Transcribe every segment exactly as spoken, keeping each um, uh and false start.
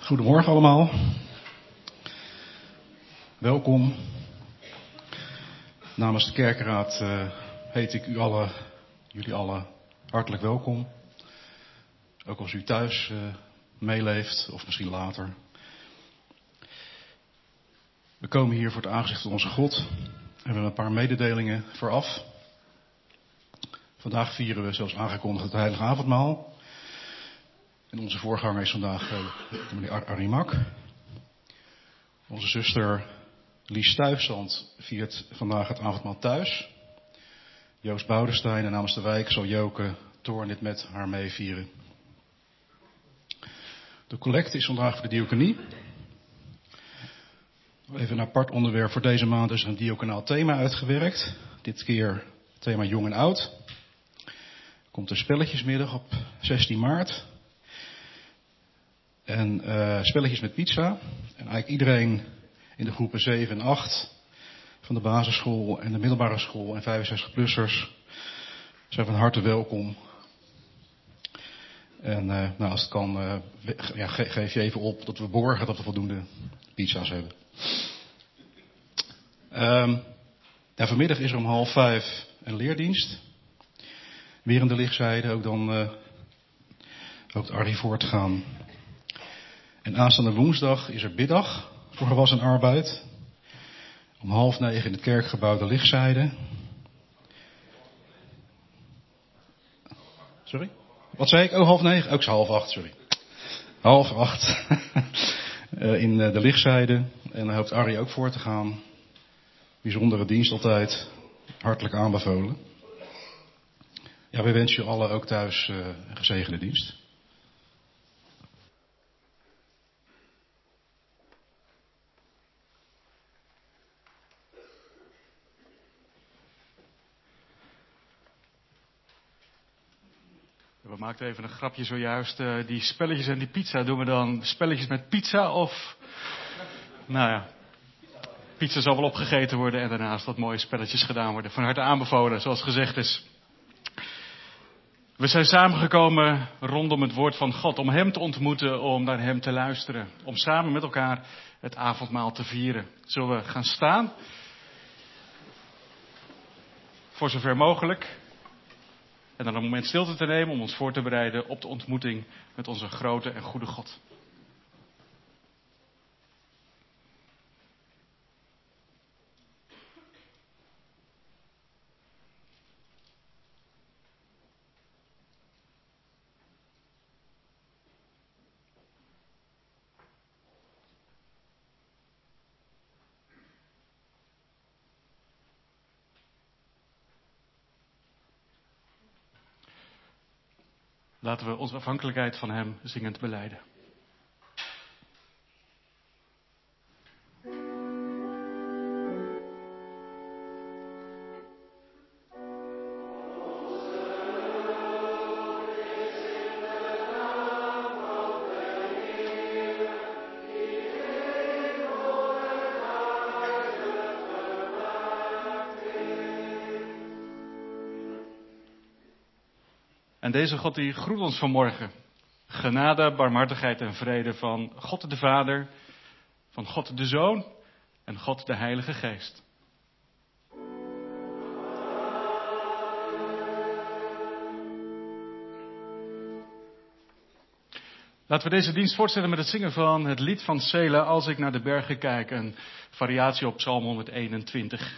Goedemorgen allemaal. Welkom. Namens de kerkenraad uh, heet ik u allen, jullie allen hartelijk welkom. Ook als u thuis uh, meeleeft of misschien later. We komen hier voor het aangezicht van onze God en we hebben een paar mededelingen vooraf. Vandaag vieren we zoals aangekondigd het Heilige Avondmaal. En onze voorganger is vandaag uh, de meneer Arimak. Onze zuster Lies Stuyvesant viert vandaag het avondmaal thuis. Joost Boudestein en namens de wijk zal Joke Toorn dit met haar meevieren. De collecte is vandaag voor de diaconie. Even een apart onderwerp voor deze maand is een diaconaal thema uitgewerkt. Dit keer thema jong en oud. Komt een spelletjesmiddag op zestien maart. En uh, spelletjes met pizza. En eigenlijk iedereen in de groepen zeven en acht van de basisschool en de middelbare school en vijfenzestig-plussers zijn van harte welkom. En uh, nou, als het kan, uh, ja, ge- geef je even op dat we borgen dat we voldoende pizza's hebben. Um, ja, vanmiddag is er om half vijf een leerdienst. Weer in de lichtzijde, ook dan uh, hoopt Arie voor te gaan. En aanstaande woensdag is er biddag voor gewas en arbeid. Om half negen in het kerkgebouw de lichtzijde. Sorry? Wat zei ik? Oh, half negen? Ook oh, half acht, sorry. Half acht. in de lichtzijde. En dan hoopt Arie ook voor te gaan. Bijzondere dienst altijd. Hartelijk aanbevolen. Ja, wij wensen je allen ook thuis uh, een gezegende dienst. We maakten even een grapje zojuist. Uh, die spelletjes en die pizza, doen we dan spelletjes met pizza of... Nou ja, pizza zal wel opgegeten worden en daarnaast wat mooie spelletjes gedaan worden. Van harte aanbevolen, zoals gezegd is. We zijn samengekomen rondom het woord van God, om Hem te ontmoeten, om naar Hem te luisteren. Om samen met elkaar het avondmaal te vieren. Zullen we gaan staan? Voor zover mogelijk. En dan een moment stilte te nemen om ons voor te bereiden op de ontmoeting met onze grote en goede God. Laten we onze afhankelijkheid van Hem zingend belijden. En deze God die groet ons vanmorgen. Genade, barmhartigheid en vrede van God de Vader, van God de Zoon en God de Heilige Geest. Laten we deze dienst voortzetten met het zingen van het lied van Sela, Als ik naar de bergen kijk, een variatie op Psalm honderdeenentwintig.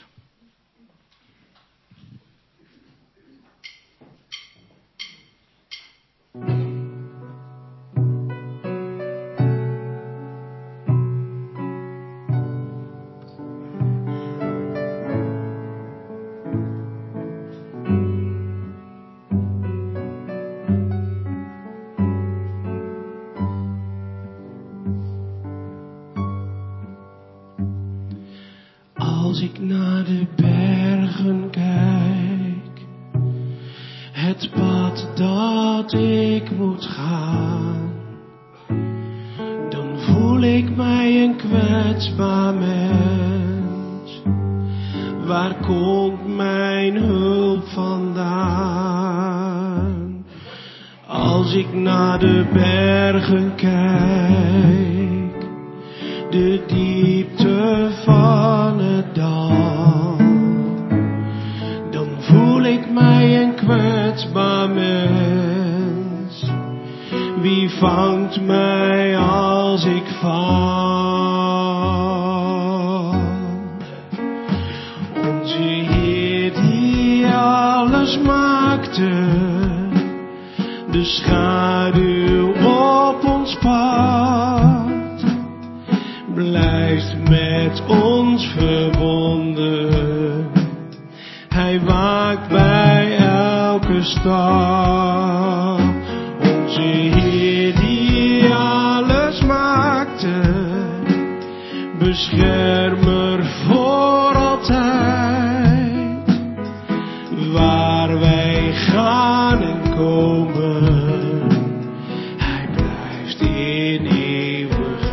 Als ik naar de bergen kijk, het pad dat ik moet gaan, dan voel ik mij een kwetsbaar mens. Waar komt mijn hulp vandaan? Als ik naar de bergen kijk, vangt mij als ik val. Onze Heer die alles maakte, de schaduw op ons pad, blijft met ons verbonden. Hij waakt bij elke stap. Onze Heer die alles maakte, beschermer voor altijd. Waar wij gaan en komen, hij blijft in eeuwigheid.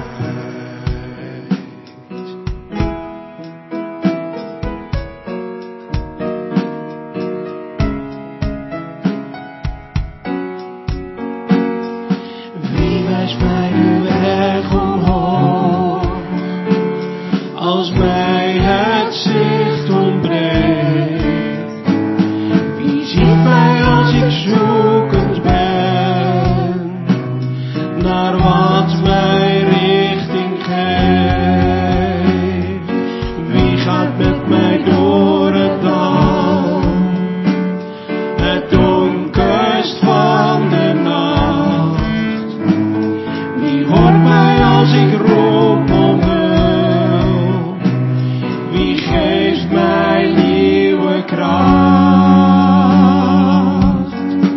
Wie wijst mij de weg omhoog, als mij het zicht ontbreekt? Wie ziet mij als ik zoekend ben naar wat mij richting geeft? Wie gaat met mij door het dal, het donkerst van de nacht? Wie hoort mij als ik roep om hulp? Wie geeft mij nieuwe kracht?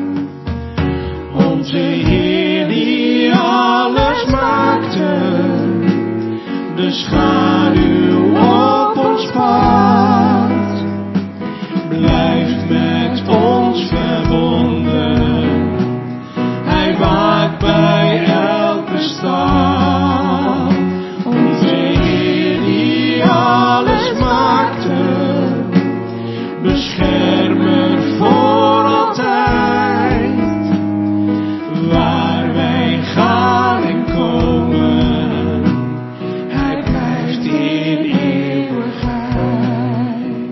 Onze Heer die alles maakte, de schaduw op ons pad, blijft met ons verbonden. Hij waakt bij elke stap. Onze Heer die alles maakte, beschermer voor altijd. Waar wij gaan en komen, hij blijft in eeuwigheid.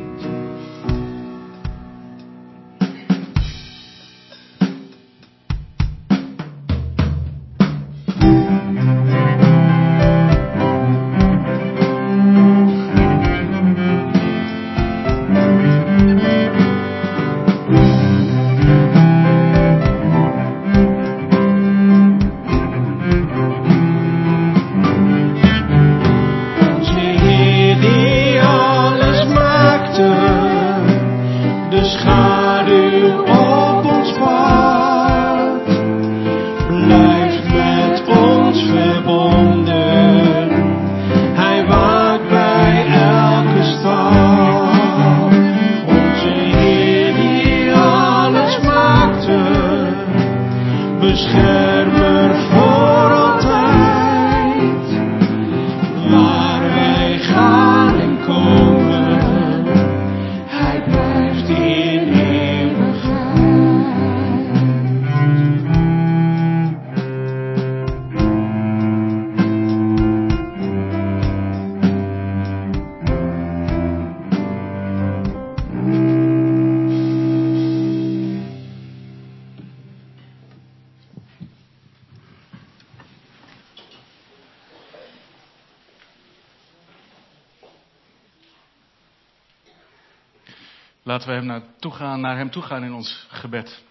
Onze Heer die alles maakte, de schaduw op ons pad, blijft met ons verbonden. Hij waakt bij elke stap. Onze Heer die alles maakte, beschermer voor altijd. Waar wij gaan en komen, hij blijft in eeuwigheid. Laten we hem naartoe gaan, naar hem toe gaan in ons gebed.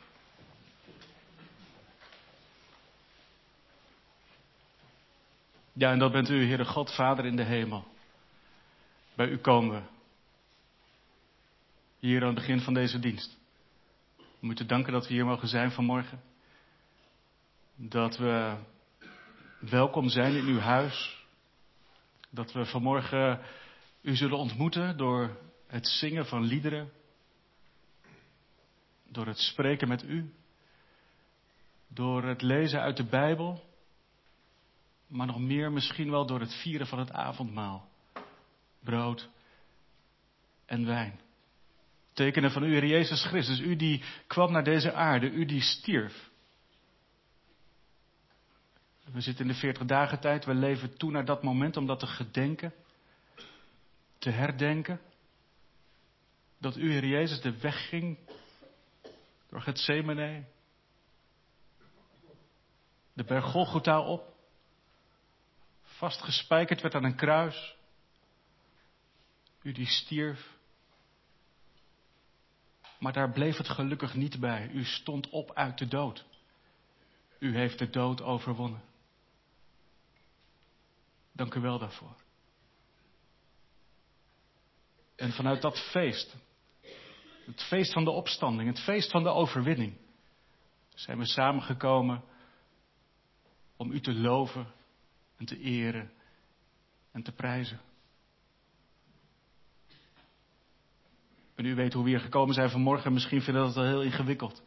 Ja, en dat bent u, Heere God, Vader in de hemel. Bij u komen we. Hier aan het begin van deze dienst. Om u te danken dat we hier mogen zijn vanmorgen. Dat we welkom zijn in uw huis. Dat we vanmorgen u zullen ontmoeten door het zingen van liederen. Door het spreken met u. Door het lezen uit de Bijbel. Maar nog meer misschien wel door het vieren van het avondmaal. Brood en wijn. Tekenen van u, Heer Jezus Christus. U die kwam naar deze aarde. U die stierf. We zitten in de veertig dagen tijd. We leven toe naar dat moment om dat te gedenken. Te herdenken. Dat u, Heer Jezus, de weg ging. Door Getsemane. de berg Golgotha op. Vastgespijkerd werd aan een kruis. U die stierf. Maar daar bleef het gelukkig niet bij. U stond op uit de dood. U heeft de dood overwonnen. Dank u wel daarvoor. En vanuit dat feest, het feest van de opstanding, het feest van de overwinning, zijn we samengekomen om u te loven en te eren en te prijzen. En u weet hoe we hier gekomen zijn vanmorgen, misschien vinden we dat wel heel ingewikkeld.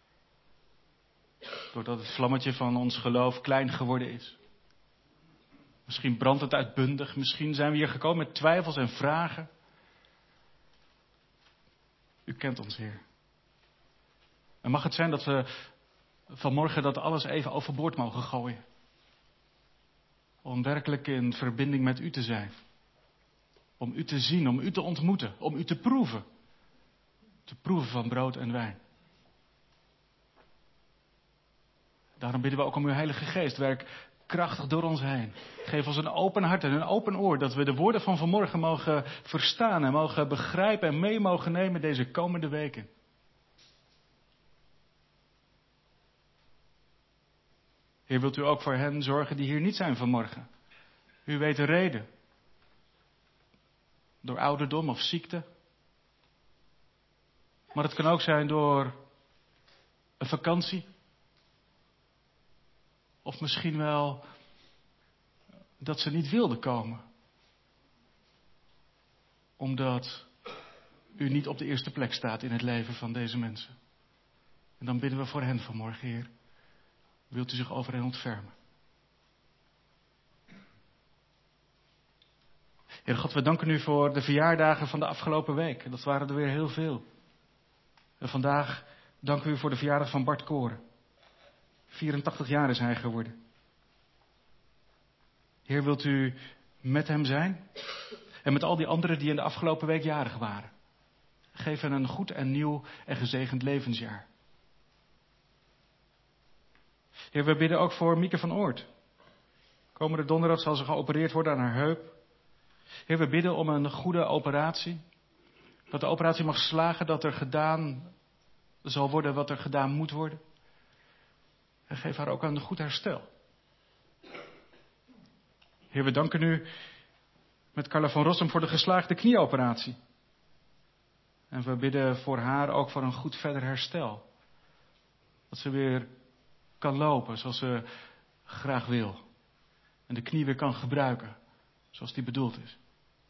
Doordat het vlammetje van ons geloof klein geworden is. Misschien brandt het uitbundig, misschien zijn we hier gekomen met twijfels en vragen. U kent ons, Heer. En mag het zijn dat we vanmorgen dat alles even overboord mogen gooien. Om werkelijk in verbinding met u te zijn. Om u te zien, om u te ontmoeten, om u te proeven. Te proeven van brood en wijn. Daarom bidden we ook om uw Heilige Geest. Werk krachtig door ons heen. Geef ons een open hart en een open oor. Dat we de woorden van vanmorgen mogen verstaan en mogen begrijpen en mee mogen nemen deze komende weken. Heer, wilt u ook voor hen zorgen die hier niet zijn vanmorgen? U weet de reden. Door ouderdom of ziekte. Maar het kan ook zijn door een vakantie. Of misschien wel dat ze niet wilden komen. Omdat u niet op de eerste plek staat in het leven van deze mensen. En dan bidden we voor hen vanmorgen, Heer. Wilt u zich over hen ontfermen? Heer God, we danken u voor de verjaardagen van de afgelopen week. Dat waren er weer heel veel. En vandaag danken we u voor de verjaardag van Bart Koren. vierentachtig jaar is hij geworden. Heer, wilt u met hem zijn? En met al die anderen die in de afgelopen week jarig waren. Geef hen een goed en nieuw en gezegend levensjaar. Heer, we bidden ook voor Mieke van Oort. Komende donderdag zal ze geopereerd worden aan haar heup. Heer, we bidden om een goede operatie. Dat de operatie mag slagen, dat er gedaan zal worden wat er gedaan moet worden. En geef haar ook een goed herstel. Heer, we danken u met Carla van Rossum voor de geslaagde knieoperatie. En we bidden voor haar ook voor een goed verder herstel. Dat ze weer kan lopen zoals ze graag wil. En de knie weer kan gebruiken zoals die bedoeld is.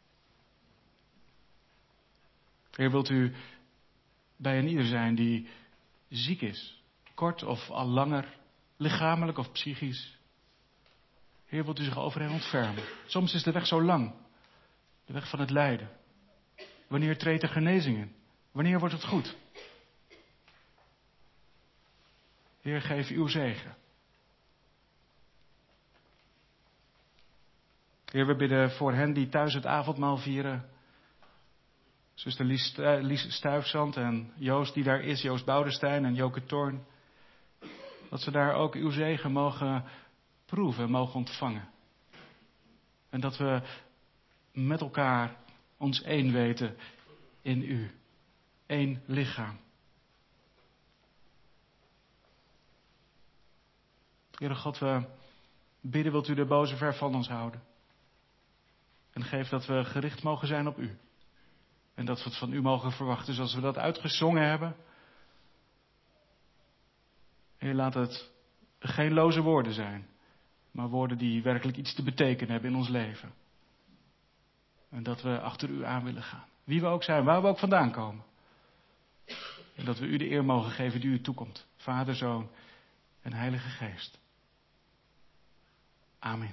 Heer, wilt u bij een ieder zijn die ziek is, kort of al langer, lichamelijk of psychisch. Heer, wilt u zich over hen ontfermen. Soms is de weg zo lang, de weg van het lijden. Wanneer treedt er genezing in? Wanneer wordt het goed? Heer, geef uw zegen. Heer, we bidden voor hen die thuis het avondmaal vieren. Zuster Lies, uh, Lies Stuifzand en Joost die daar is, Joost Boudestein en Joke Toorn. Dat ze daar ook uw zegen mogen proeven en mogen ontvangen. En dat we met elkaar ons één weten in u. Eén lichaam. Heere God, we bidden, wilt u de boze ver van ons houden. En geef dat we gericht mogen zijn op u. En dat we het van u mogen verwachten zoals we dat uitgezongen hebben. Heer, laat het geen loze woorden zijn. Maar woorden die werkelijk iets te betekenen hebben in ons leven. En dat we achter u aan willen gaan. Wie we ook zijn, waar we ook vandaan komen. En dat we u de eer mogen geven die u toekomt. Vader, Zoon en Heilige Geest. Amen.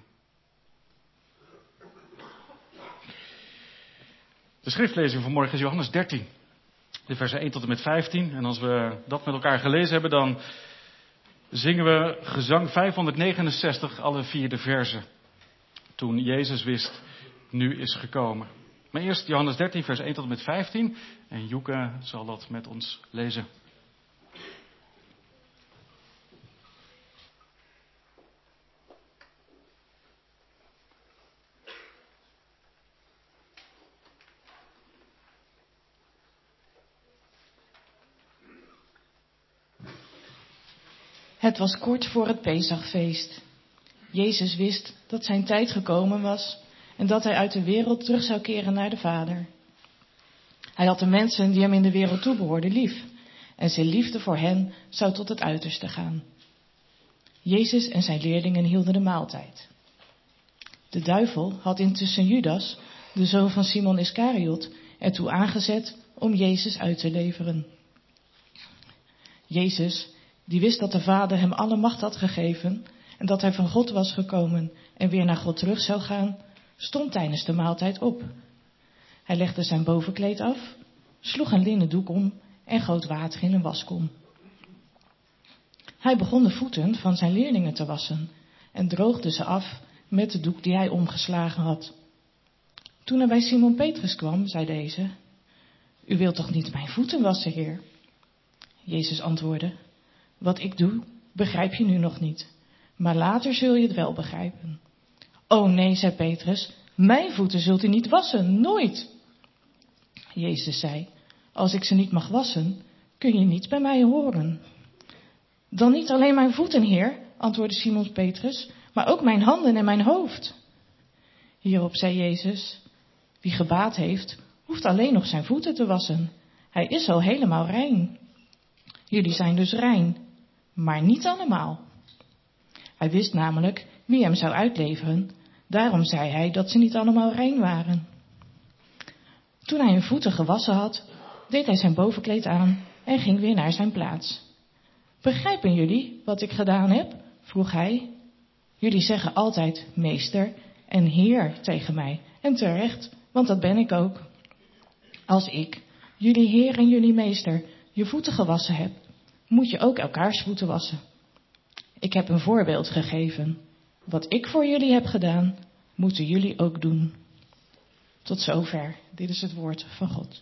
De schriftlezing van morgen is Johannes dertien. De versen één tot en met vijftien. En als we dat met elkaar gelezen hebben, dan zingen we gezang vijfhonderdnegenenzestig, alle vier de versen. Toen Jezus wist, nu is gekomen. Maar eerst Johannes dertien, vers één tot en met vijftien. En Joeke zal dat met ons lezen. Het was kort voor het Pesachfeest. Jezus wist dat zijn tijd gekomen was en dat hij uit de wereld terug zou keren naar de Vader. Hij had de mensen die hem in de wereld toebehoorden lief en zijn liefde voor hen zou tot het uiterste gaan. Jezus en zijn leerlingen hielden de maaltijd. De duivel had intussen Judas, de zoon van Simon Iskariot, ertoe aangezet om Jezus uit te leveren. Jezus, die wist dat de Vader hem alle macht had gegeven en dat hij van God was gekomen en weer naar God terug zou gaan, stond tijdens de maaltijd op. Hij legde zijn bovenkleed af, sloeg een linnen doek om en goot water in een waskom. Hij begon de voeten van zijn leerlingen te wassen en droogde ze af met de doek die hij omgeslagen had. Toen hij bij Simon Petrus kwam, zei deze: U wilt toch niet mijn voeten wassen, Heer? Jezus antwoordde: Wat ik doe, begrijp je nu nog niet, maar later zul je het wel begrijpen. O nee, zei Petrus, mijn voeten zult u niet wassen, nooit. Jezus zei: Als ik ze niet mag wassen, kun je niet bij mij horen. Dan niet alleen mijn voeten, Heer, antwoordde Simon Petrus, maar ook mijn handen en mijn hoofd. Hierop zei Jezus: Wie gebaat heeft, hoeft alleen nog zijn voeten te wassen. Hij is al helemaal rein. Jullie zijn dus rein, maar niet allemaal. Hij wist namelijk wie hem zou uitleveren. Daarom zei hij dat ze niet allemaal rein waren. Toen hij hun voeten gewassen had, deed hij zijn bovenkleed aan en ging weer naar zijn plaats. Begrijpen jullie wat ik gedaan heb? Vroeg hij. Jullie zeggen altijd meester en heer tegen mij. En terecht, want dat ben ik ook. Als ik, jullie heer en jullie meester, je voeten gewassen heb, moet je ook elkaars voeten wassen. Ik heb een voorbeeld gegeven. Wat ik voor jullie heb gedaan, moeten jullie ook doen. Tot zover. Dit is het woord van God.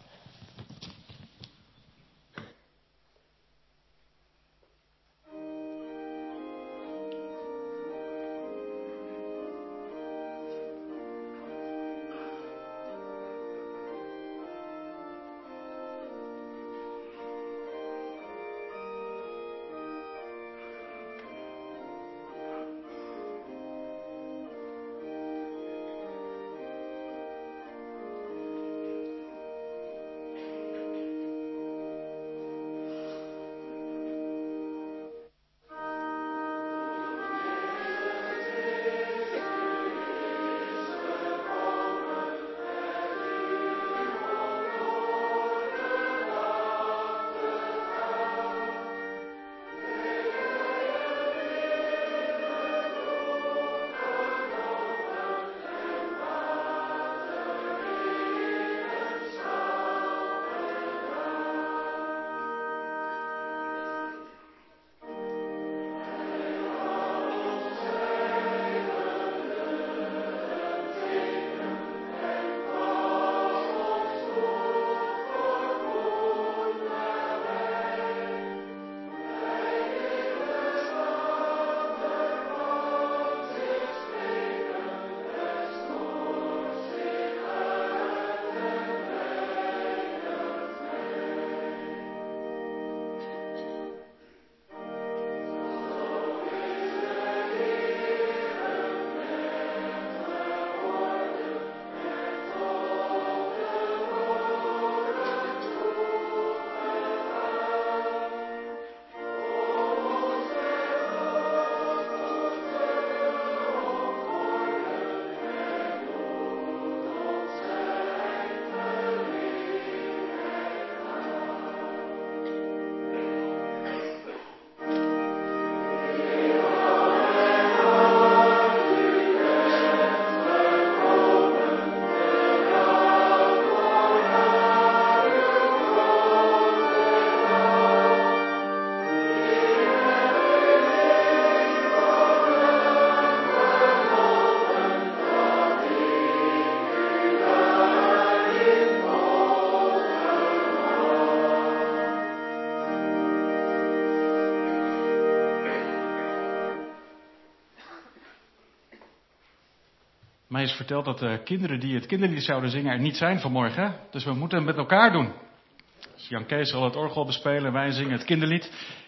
Mij is verteld dat de kinderen die het kinderlied zouden zingen er niet zijn vanmorgen. Dus we moeten het met elkaar doen. Dus Jan Kees zal het orgel bespelen, wij zingen het kinderlied.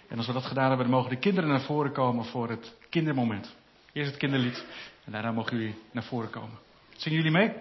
En als we dat gedaan hebben, dan mogen de kinderen naar voren komen voor het kindermoment. Eerst het kinderlied en daarna mogen jullie naar voren komen. Zingen jullie mee?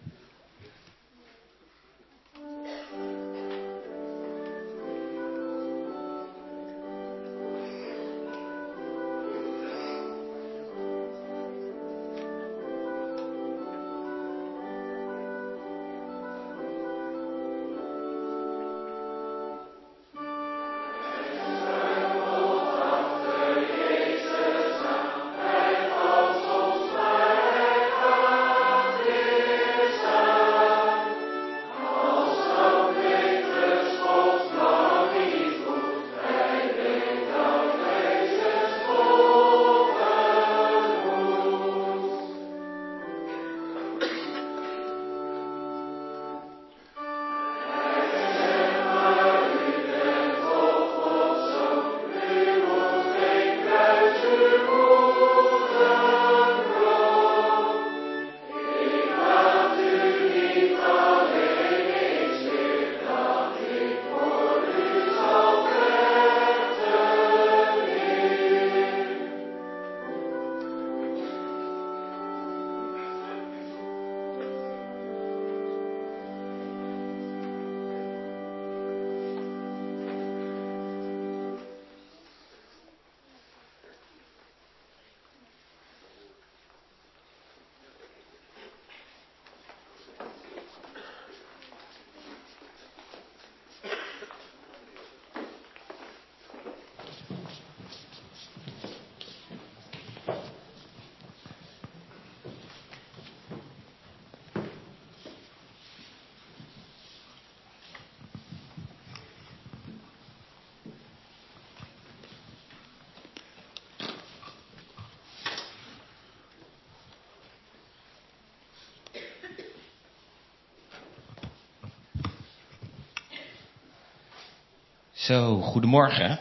Zo, goedemorgen.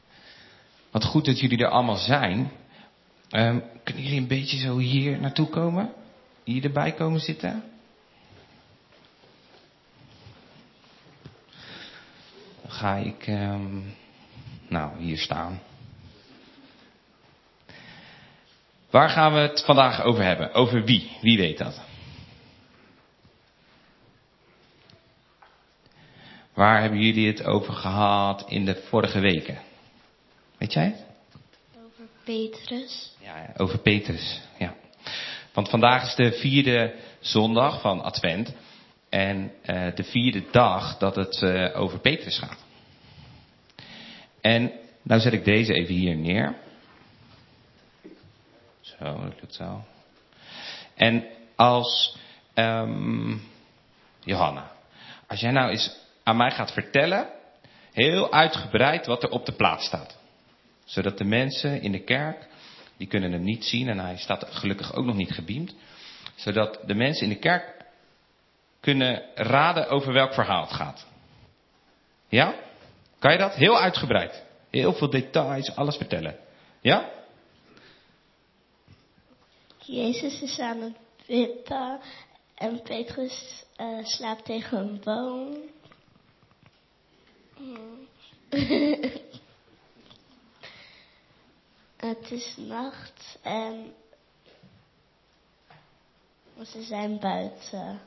Wat goed dat jullie er allemaal zijn. Um, kunnen jullie een beetje zo hier naartoe komen? Hier erbij komen zitten? Dan ga ik, um, nou, hier staan. Waar gaan we het vandaag over hebben? Over wie? Wie weet dat? Waar hebben jullie het over gehad in de vorige weken? Weet jij het? Over Petrus. Ja, ja, over Petrus, ja. Want vandaag is de vierde zondag van Advent. En uh, de vierde dag dat het uh, over Petrus gaat. En nou zet ik deze even hier neer. Zo, dat lukt zo. En als um, Johanna, als jij nou eens aan mij gaat vertellen, heel uitgebreid wat er op de plaat staat. Zodat de mensen in de kerk, die kunnen hem niet zien en hij staat gelukkig ook nog niet gebeamd. Zodat de mensen in de kerk kunnen raden over welk verhaal het gaat. Ja? Kan je dat? Heel uitgebreid. Heel veel details, alles vertellen. Ja? Jezus is aan het wippen en Petrus uh, slaapt tegen een boom. Het is nacht en ze zijn buiten.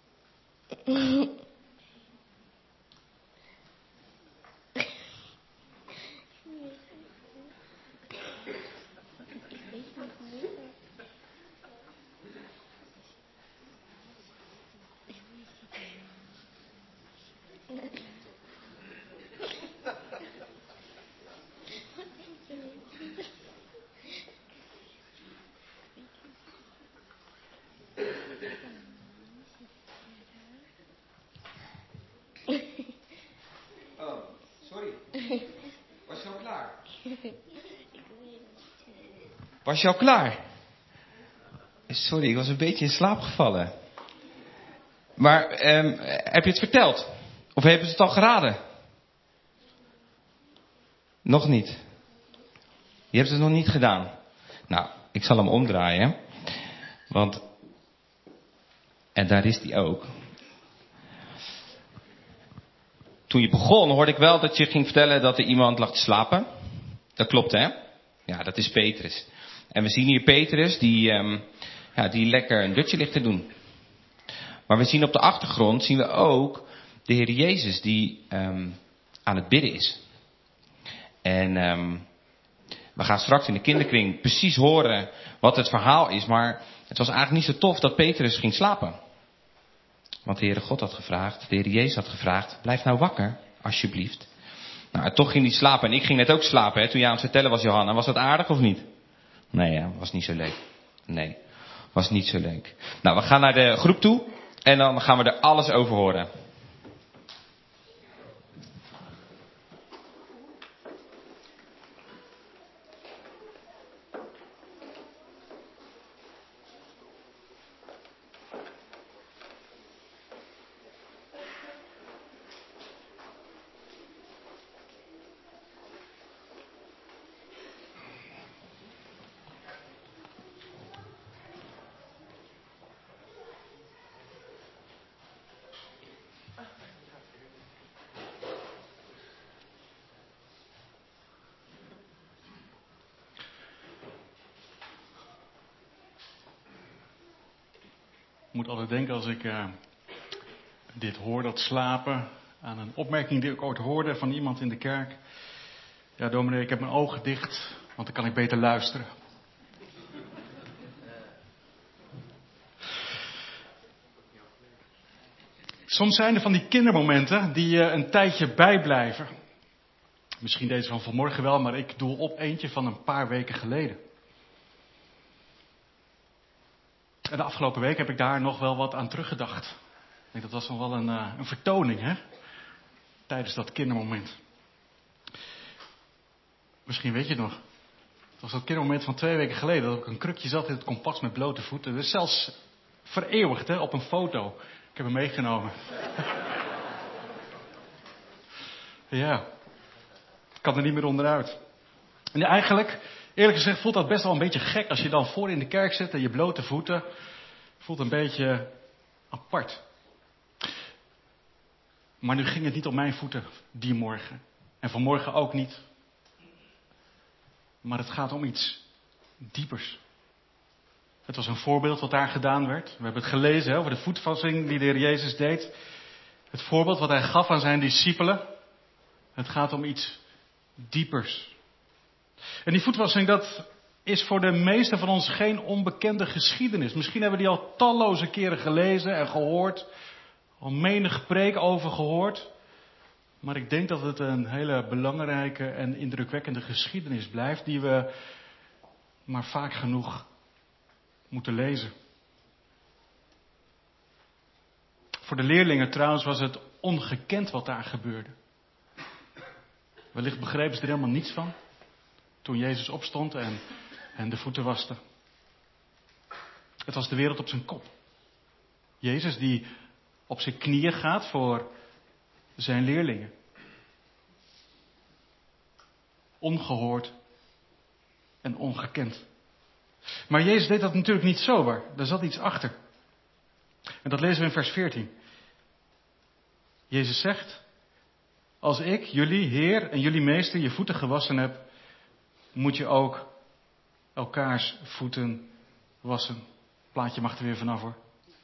Oh, sorry. Was je al klaar? Was je al klaar? Sorry, ik was een beetje in slaap gevallen. Maar um, heb je het verteld? Of hebben ze het al geraden? Nog niet. Je hebt het nog niet gedaan. Nou, ik zal hem omdraaien. Want, en daar is die ook. Toen je begon hoorde ik wel dat je ging vertellen dat er iemand lag te slapen. Dat klopt, hè? Ja, dat is Petrus. En we zien hier Petrus die, um, ja, die lekker een dutje ligt te doen. Maar we zien op de achtergrond zien we ook de Heer Jezus die um, aan het bidden is. En um, we gaan straks in de kinderkring precies horen wat het verhaal is. Maar het was eigenlijk niet zo tof dat Petrus ging slapen. Want de Heere God had gevraagd, de Heer Jezus had gevraagd, blijf nou wakker, alsjeblieft. Nou, toch ging hij slapen. En ik ging net ook slapen, hè, toen je aan het vertellen was, Johanna. Was dat aardig of niet? Nee, ja, was niet zo leuk. Nee, was niet zo leuk. Nou, we gaan naar de groep toe. En dan gaan we er alles over horen. Ik moet altijd denken als ik uh, dit hoor, dat slapen, aan een opmerking die ik ooit hoorde van iemand in de kerk. Ja, dominee, ik heb mijn ogen dicht, want dan kan ik beter luisteren. Soms zijn er van die kindermomenten die uh, een tijdje bijblijven. Misschien deze van vanmorgen wel, maar ik doe op eentje van een paar weken geleden. En de afgelopen week heb ik daar nog wel wat aan teruggedacht. Ik denk dat was nog wel een, uh, een vertoning, hè? Tijdens dat kindermoment. Misschien weet je het nog. Het was dat kindermoment van twee weken geleden. Dat ik een krukje zat in het kompas met blote voeten. Dus zelfs vereeuwigd, hè? Op een foto. Ik heb hem meegenomen. Ja. Ik kan er niet meer onderuit. En eigenlijk, eerlijk gezegd, voelt dat best wel een beetje gek als je dan voor in de kerk zit en je blote voeten. Voelt een beetje apart. Maar nu ging het niet om mijn voeten die morgen. En vanmorgen ook niet. Maar het gaat om iets diepers. Het was een voorbeeld wat daar gedaan werd. We hebben het gelezen hè, over de voetwassing die de Heer Jezus deed. Het voorbeeld wat hij gaf aan zijn discipelen. Het gaat om iets diepers. En die voetwassing, dat is voor de meesten van ons geen onbekende geschiedenis. Misschien hebben we die al talloze keren gelezen en gehoord. Al menig preek over gehoord. Maar ik denk dat het een hele belangrijke en indrukwekkende geschiedenis blijft. Die we maar vaak genoeg moeten lezen. Voor de leerlingen trouwens was het ongekend wat daar gebeurde. Wellicht begrepen ze er helemaal niets van. Toen Jezus opstond en, en de voeten waste. Het was de wereld op zijn kop. Jezus die op zijn knieën gaat voor zijn leerlingen. Ongehoord en ongekend. Maar Jezus deed dat natuurlijk niet zomaar. Daar zat iets achter. En dat lezen we in vers veertien. Jezus zegt: als ik, jullie Heer en jullie meester, je voeten gewassen heb, moet je ook elkaars voeten wassen. Plaatje mag er weer vanaf hoor.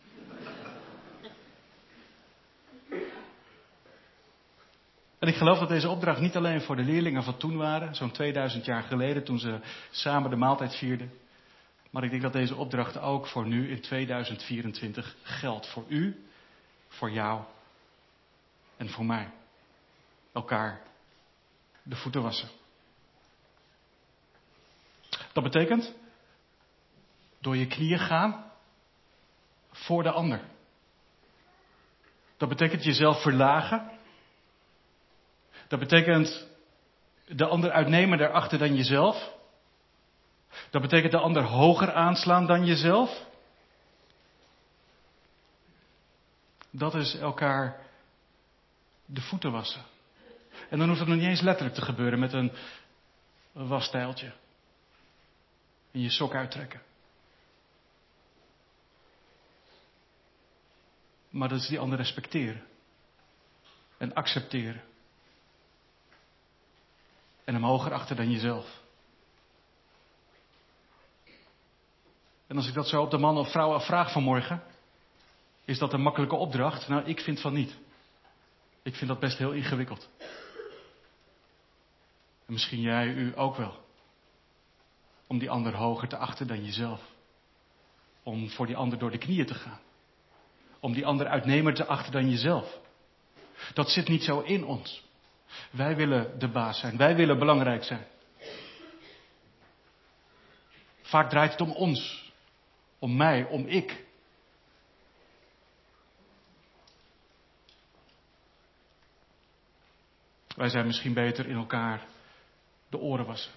En ik geloof dat deze opdracht niet alleen voor de leerlingen van toen waren, zo'n tweeduizend jaar geleden toen ze samen de maaltijd vierden. Maar ik denk dat deze opdracht ook voor nu in tweeduizend vierentwintig geldt. Voor u, voor jou en voor mij. Elkaar de voeten wassen. Dat betekent door je knieën gaan voor de ander. Dat betekent jezelf verlagen. Dat betekent de ander uitnemen daarachter dan jezelf. Dat betekent de ander hoger aanslaan dan jezelf. Dat is elkaar de voeten wassen. En dan hoeft het nog niet eens letterlijk te gebeuren met een wasstijltje. En je sok uittrekken. Maar dat is die ander respecteren. En accepteren. En hem hoger achten dan jezelf. En als ik dat zo op de man of vrouw afvraag vanmorgen, is dat een makkelijke opdracht? Nou, ik vind van niet. Ik vind dat best heel ingewikkeld. En misschien jij, u ook wel. Om die ander hoger te achten dan jezelf. Om voor die ander door de knieën te gaan. Om die ander uitnemer te achten dan jezelf. Dat zit niet zo in ons. Wij willen de baas zijn. Wij willen belangrijk zijn. Vaak draait het om ons. Om mij, om ik. Wij zijn misschien beter in elkaar de oren wassen.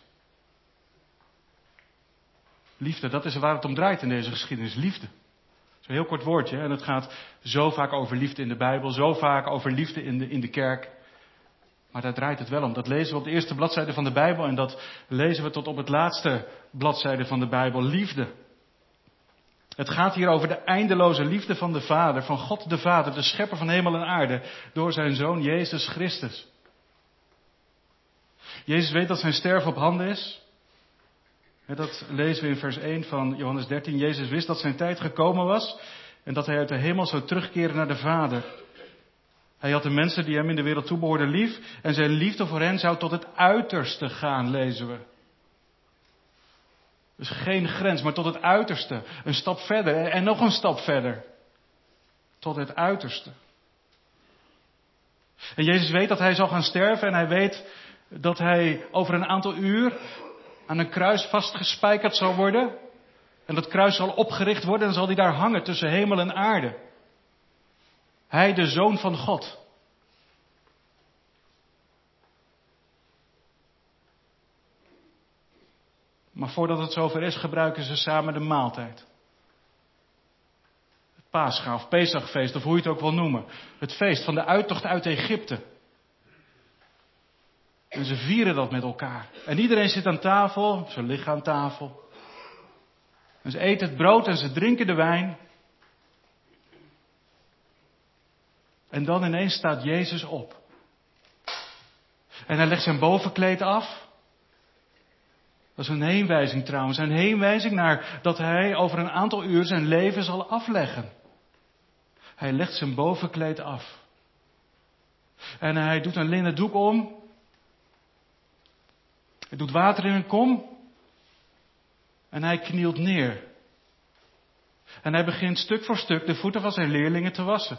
Liefde, dat is waar het om draait in deze geschiedenis. Liefde. Dat is een heel kort woordje. En het gaat zo vaak over liefde in de Bijbel. Zo vaak over liefde in de, in de kerk. Maar daar draait het wel om. Dat lezen we op de eerste bladzijde van de Bijbel. En dat lezen we tot op het laatste bladzijde van de Bijbel. Liefde. Het gaat hier over de eindeloze liefde van de Vader. Van God de Vader. De schepper van hemel en aarde. Door zijn Zoon Jezus Christus. Jezus weet dat zijn sterven op handen is. Dat lezen we in vers één van Johannes dertien. Jezus wist dat zijn tijd gekomen was. En dat hij uit de hemel zou terugkeren naar de Vader. Hij had de mensen die hem in de wereld toebehoorden lief. En zijn liefde voor hen zou tot het uiterste gaan, lezen we. Dus geen grens, maar tot het uiterste. Een stap verder en nog een stap verder. Tot het uiterste. En Jezus weet dat hij zal gaan sterven. En hij weet dat hij over een aantal uur aan een kruis vastgespijkerd zal worden. En dat kruis zal opgericht worden en zal hij daar hangen tussen hemel en aarde. Hij, de Zoon van God. Maar voordat het zover is, gebruiken ze samen de maaltijd. Het Pascha of Pesachfeest, of hoe je het ook wil noemen. Het feest van de uittocht uit Egypte. En ze vieren dat met elkaar. En iedereen zit aan tafel, ze liggen aan tafel. En ze eten het brood en ze drinken de wijn. En dan ineens staat Jezus op. En hij legt zijn bovenkleed af. Dat is een heenwijzing trouwens. Een heenwijzing naar dat hij over een aantal uur zijn leven zal afleggen. Hij legt zijn bovenkleed af. En hij doet een linnen doek om. Hij doet water in een kom. En hij knielt neer. En hij begint stuk voor stuk de voeten van zijn leerlingen te wassen.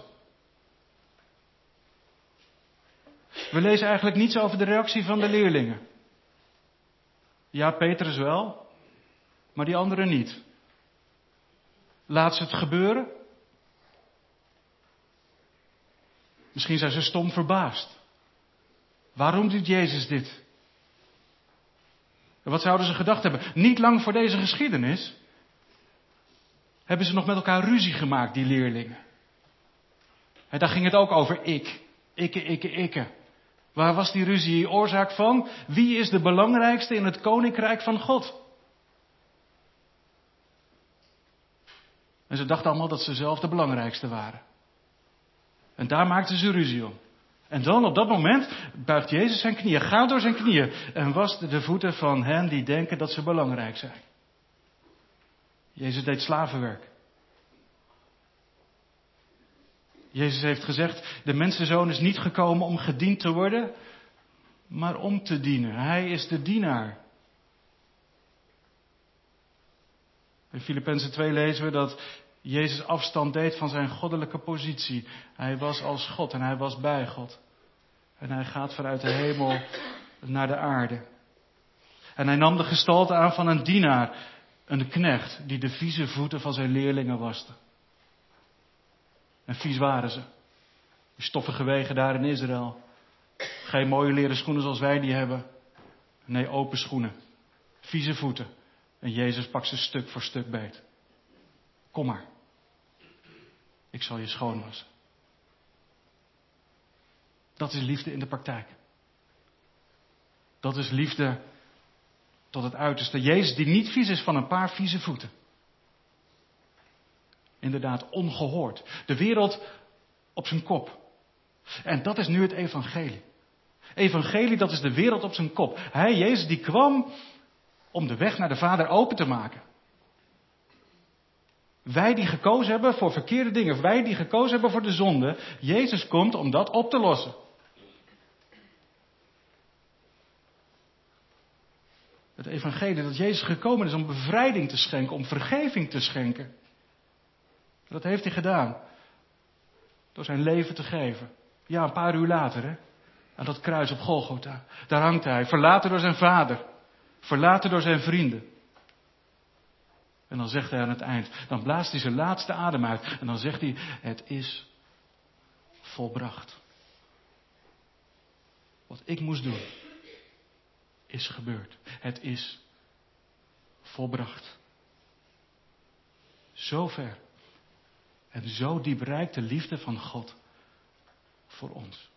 We lezen eigenlijk niets over de reactie van de leerlingen. Ja, Petrus wel, maar die anderen niet. Laat ze het gebeuren? Misschien zijn ze stom verbaasd. Waarom doet Jezus dit? En wat zouden ze gedacht hebben? Niet lang voor deze geschiedenis hebben ze nog met elkaar ruzie gemaakt, die leerlingen. En daar ging het ook over ik. Ikke, ikke, ikke. Waar was die ruzie oorzaak van? Wie is de belangrijkste in het koninkrijk van God? En ze dachten allemaal dat ze zelf de belangrijkste waren. En daar maakten ze ruzie om. En dan op dat moment buigt Jezus zijn knieën, gaat door zijn knieën en wast de voeten van hen die denken dat ze belangrijk zijn. Jezus deed slavenwerk. Jezus heeft gezegd, de mensenzoon is niet gekomen om gediend te worden, maar om te dienen. Hij is de dienaar. In Filippenzen twee lezen we dat Jezus afstand deed van zijn goddelijke positie. Hij was als God en hij was bij God. En hij gaat vanuit de hemel naar de aarde. En hij nam de gestalte aan van een dienaar, een knecht, die de vieze voeten van zijn leerlingen waste. En vies waren ze. Die stoffige wegen daar in Israël. Geen mooie leren schoenen zoals wij die hebben. Nee, open schoenen. Vieze voeten. En Jezus pakt ze stuk voor stuk beet. Kom maar. Ik zal je schoonwassen. Dat is liefde in de praktijk. Dat is liefde tot het uiterste. Jezus die niet vies is van een paar vieze voeten. Inderdaad, ongehoord. De wereld op zijn kop. En dat is nu het evangelie. Evangelie, dat is de wereld op zijn kop. Hij, Jezus, die kwam om de weg naar de Vader open te maken. Wij die gekozen hebben voor verkeerde dingen, wij die gekozen hebben voor de zonde, Jezus komt om dat op te lossen. Het evangelie dat Jezus gekomen is om bevrijding te schenken, om vergeving te schenken. Dat heeft hij gedaan. Door zijn leven te geven. Ja, een paar uur later, hè. Aan dat kruis op Golgotha. Daar hangt hij, verlaten door zijn vader. Verlaten door zijn vrienden. En dan zegt hij aan het eind, dan blaast hij zijn laatste adem uit. En dan zegt hij, het is volbracht. Wat ik moest doen, is gebeurd. Het is volbracht. Zo ver en zo diep reikt de liefde van God voor ons.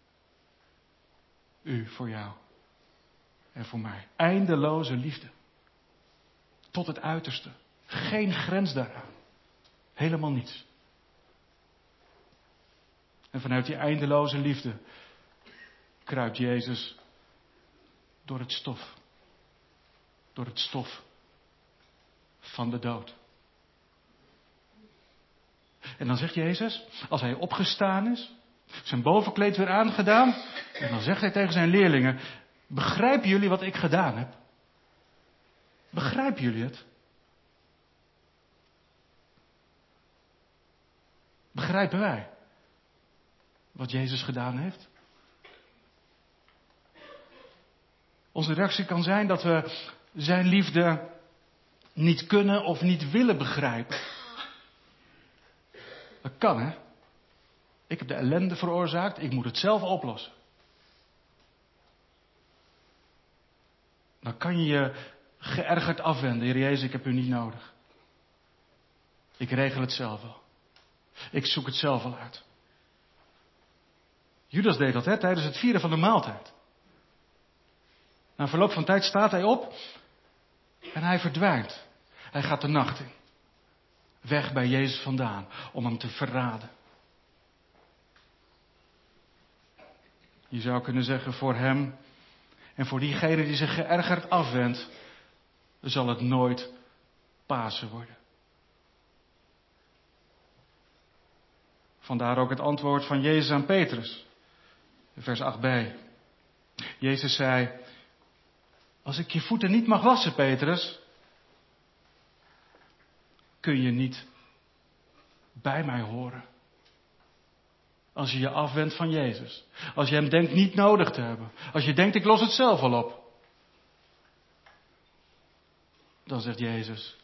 U voor jou en voor mij. Eindeloze liefde. Tot het uiterste. Geen grens daaraan. Helemaal niets. En vanuit die eindeloze liefde kruipt Jezus door het stof. Door het stof van de dood. En dan zegt Jezus, als hij opgestaan is, zijn bovenkleed weer aangedaan, en dan zegt hij tegen zijn leerlingen, begrijpen jullie wat ik gedaan heb? Begrijpen jullie het? Begrijpen wij wat Jezus gedaan heeft? Onze reactie kan zijn dat we zijn liefde niet kunnen of niet willen begrijpen. Dat kan, hè? Ik heb de ellende veroorzaakt, ik moet het zelf oplossen. Dan kan je je geërgerd afwenden. Heer Jezus, ik heb u niet nodig. Ik regel het zelf wel. Ik zoek het zelf wel uit. Judas deed dat, hè, tijdens het vieren van de maaltijd. Na verloop van tijd staat hij op en hij verdwijnt. Hij gaat de nacht in. Weg bij Jezus vandaan om hem te verraden. Je zou kunnen zeggen, voor hem en voor diegene die zich geërgerd afwendt, zal het nooit Pasen worden. Vandaar ook het antwoord van Jezus aan Petrus. Vers acht b. Jezus zei, als ik je voeten niet mag wassen, Petrus, kun je niet bij mij horen. Als je je afwendt van Jezus. Als je hem denkt niet nodig te hebben. Als je denkt, ik los het zelf wel op. Dan zegt Jezus,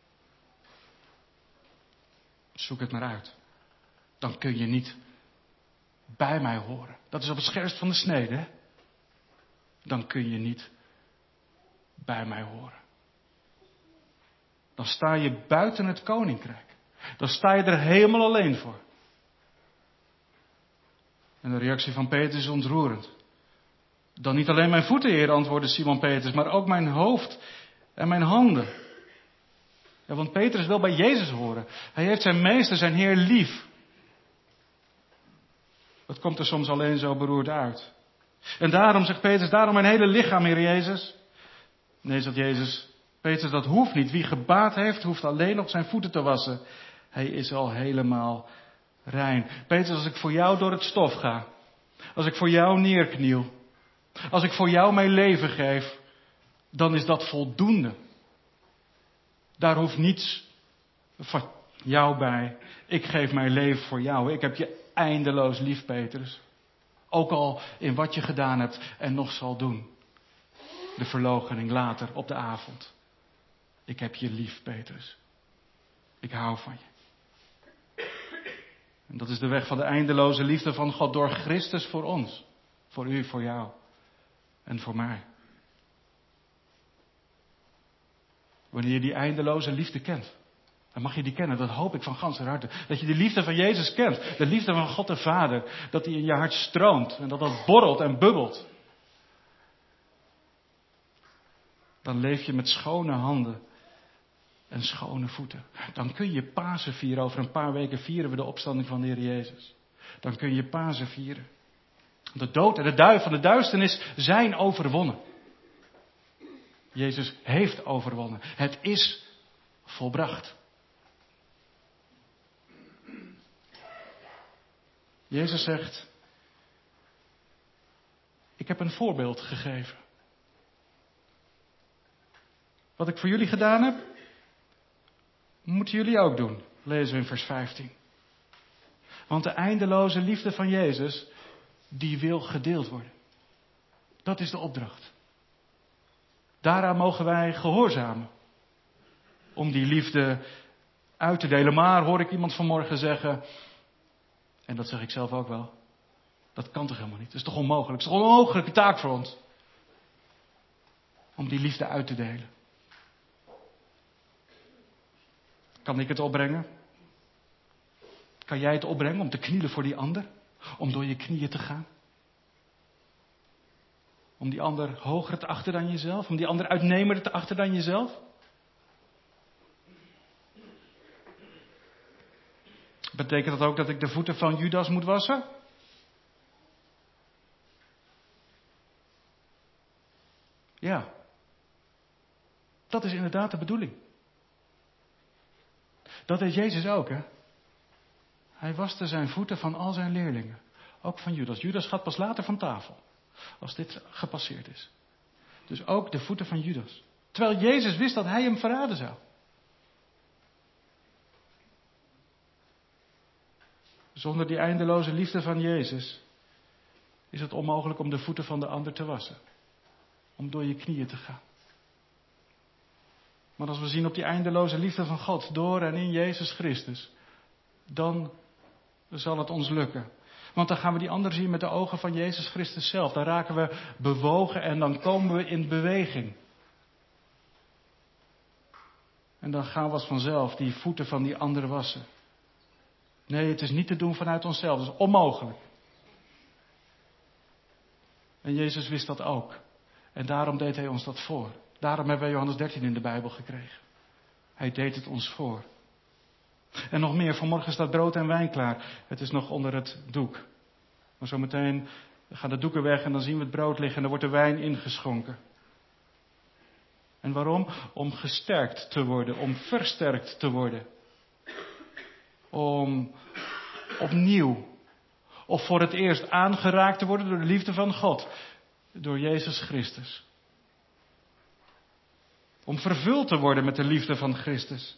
zoek het maar uit. Dan kun je niet bij mij horen. Dat is op het scherpst van de snede, hè? Dan kun je niet bij mij horen. Dan sta je buiten het koninkrijk. Dan sta je er helemaal alleen voor. En de reactie van Petrus is ontroerend. Dan niet alleen mijn voeten, Heer, antwoordde Simon Petrus, maar ook mijn hoofd en mijn handen. Ja, want Petrus wil bij Jezus horen. Hij heeft zijn meester, zijn Heer lief. Dat komt er soms alleen zo beroerd uit. En daarom, zegt Petrus, daarom mijn hele lichaam, Heer Jezus. Nee, zegt Jezus, Petrus, dat hoeft niet. Wie gebaat heeft, hoeft alleen nog zijn voeten te wassen. Hij is al helemaal rein. Petrus, als ik voor jou door het stof ga. Als ik voor jou neerkniel. Als ik voor jou mijn leven geef. Dan is dat voldoende. Daar hoeft niets van jou bij. Ik geef mijn leven voor jou. Ik heb je eindeloos lief, Petrus. Ook al in wat je gedaan hebt en nog zal doen. De verloochening later op de avond. Ik heb je lief, Petrus. Ik hou van je. En dat is de weg van de eindeloze liefde van God door Christus voor ons. Voor u, voor jou. En voor mij. Wanneer je die eindeloze liefde kent. Dan mag je die kennen, dat hoop ik van ganser harte. Dat je de liefde van Jezus kent. De liefde van God de Vader. Dat die in je hart stroomt. En dat dat borrelt en bubbelt. Dan leef je met schone handen. En schone voeten. Dan kun je Pasen vieren. Over een paar weken vieren we de opstanding van de Heer Jezus. Dan kun je Pasen vieren. De dood en de duivel en de duisternis zijn overwonnen. Jezus heeft overwonnen. Het is volbracht. Jezus zegt, ik heb een voorbeeld gegeven. Wat ik voor jullie gedaan heb, moeten jullie ook doen, lezen we in vers vijftien. Want de eindeloze liefde van Jezus, die wil gedeeld worden. Dat is de opdracht. Daaraan mogen wij gehoorzamen. Om die liefde uit te delen. Maar hoor ik iemand vanmorgen zeggen, en dat zeg ik zelf ook wel, dat kan toch helemaal niet? Dat is toch onmogelijk? Het is toch een onmogelijke taak voor ons. Om die liefde uit te delen. Kan ik het opbrengen? Kan jij het opbrengen om te knielen voor die ander? Om door je knieën te gaan? Om die ander hoger te achten dan jezelf? Om die ander uitnemender te achten dan jezelf? Betekent dat ook dat ik de voeten van Judas moet wassen? Ja. Dat is inderdaad de bedoeling. Dat deed Jezus ook, hè? Hij waste zijn voeten van al zijn leerlingen. Ook van Judas. Judas gaat pas later van tafel. Als dit gepasseerd is. Dus ook de voeten van Judas. Terwijl Jezus wist dat hij hem verraden zou. Zonder die eindeloze liefde van Jezus is het onmogelijk om de voeten van de ander te wassen. Om door je knieën te gaan. Maar als we zien op die eindeloze liefde van God door en in Jezus Christus, dan zal het ons lukken. Want dan gaan we die ander zien met de ogen van Jezus Christus zelf. Dan raken we bewogen en dan komen we in beweging. En dan gaan we als vanzelf die voeten van die ander wassen. Nee, het is niet te doen vanuit onszelf. Dat is onmogelijk. En Jezus wist dat ook. En daarom deed hij ons dat voor. Daarom hebben wij Johannes dertien in de Bijbel gekregen. Hij deed het ons voor. En nog meer, vanmorgen staat brood en wijn klaar. Het is nog onder het doek. Maar zometeen gaan de doeken weg en dan zien we het brood liggen en dan wordt de wijn ingeschonken. En waarom? Om gesterkt te worden, om versterkt te worden. Om opnieuw, of voor het eerst aangeraakt te worden door de liefde van God. Door Jezus Christus. Om vervuld te worden met de liefde van Christus.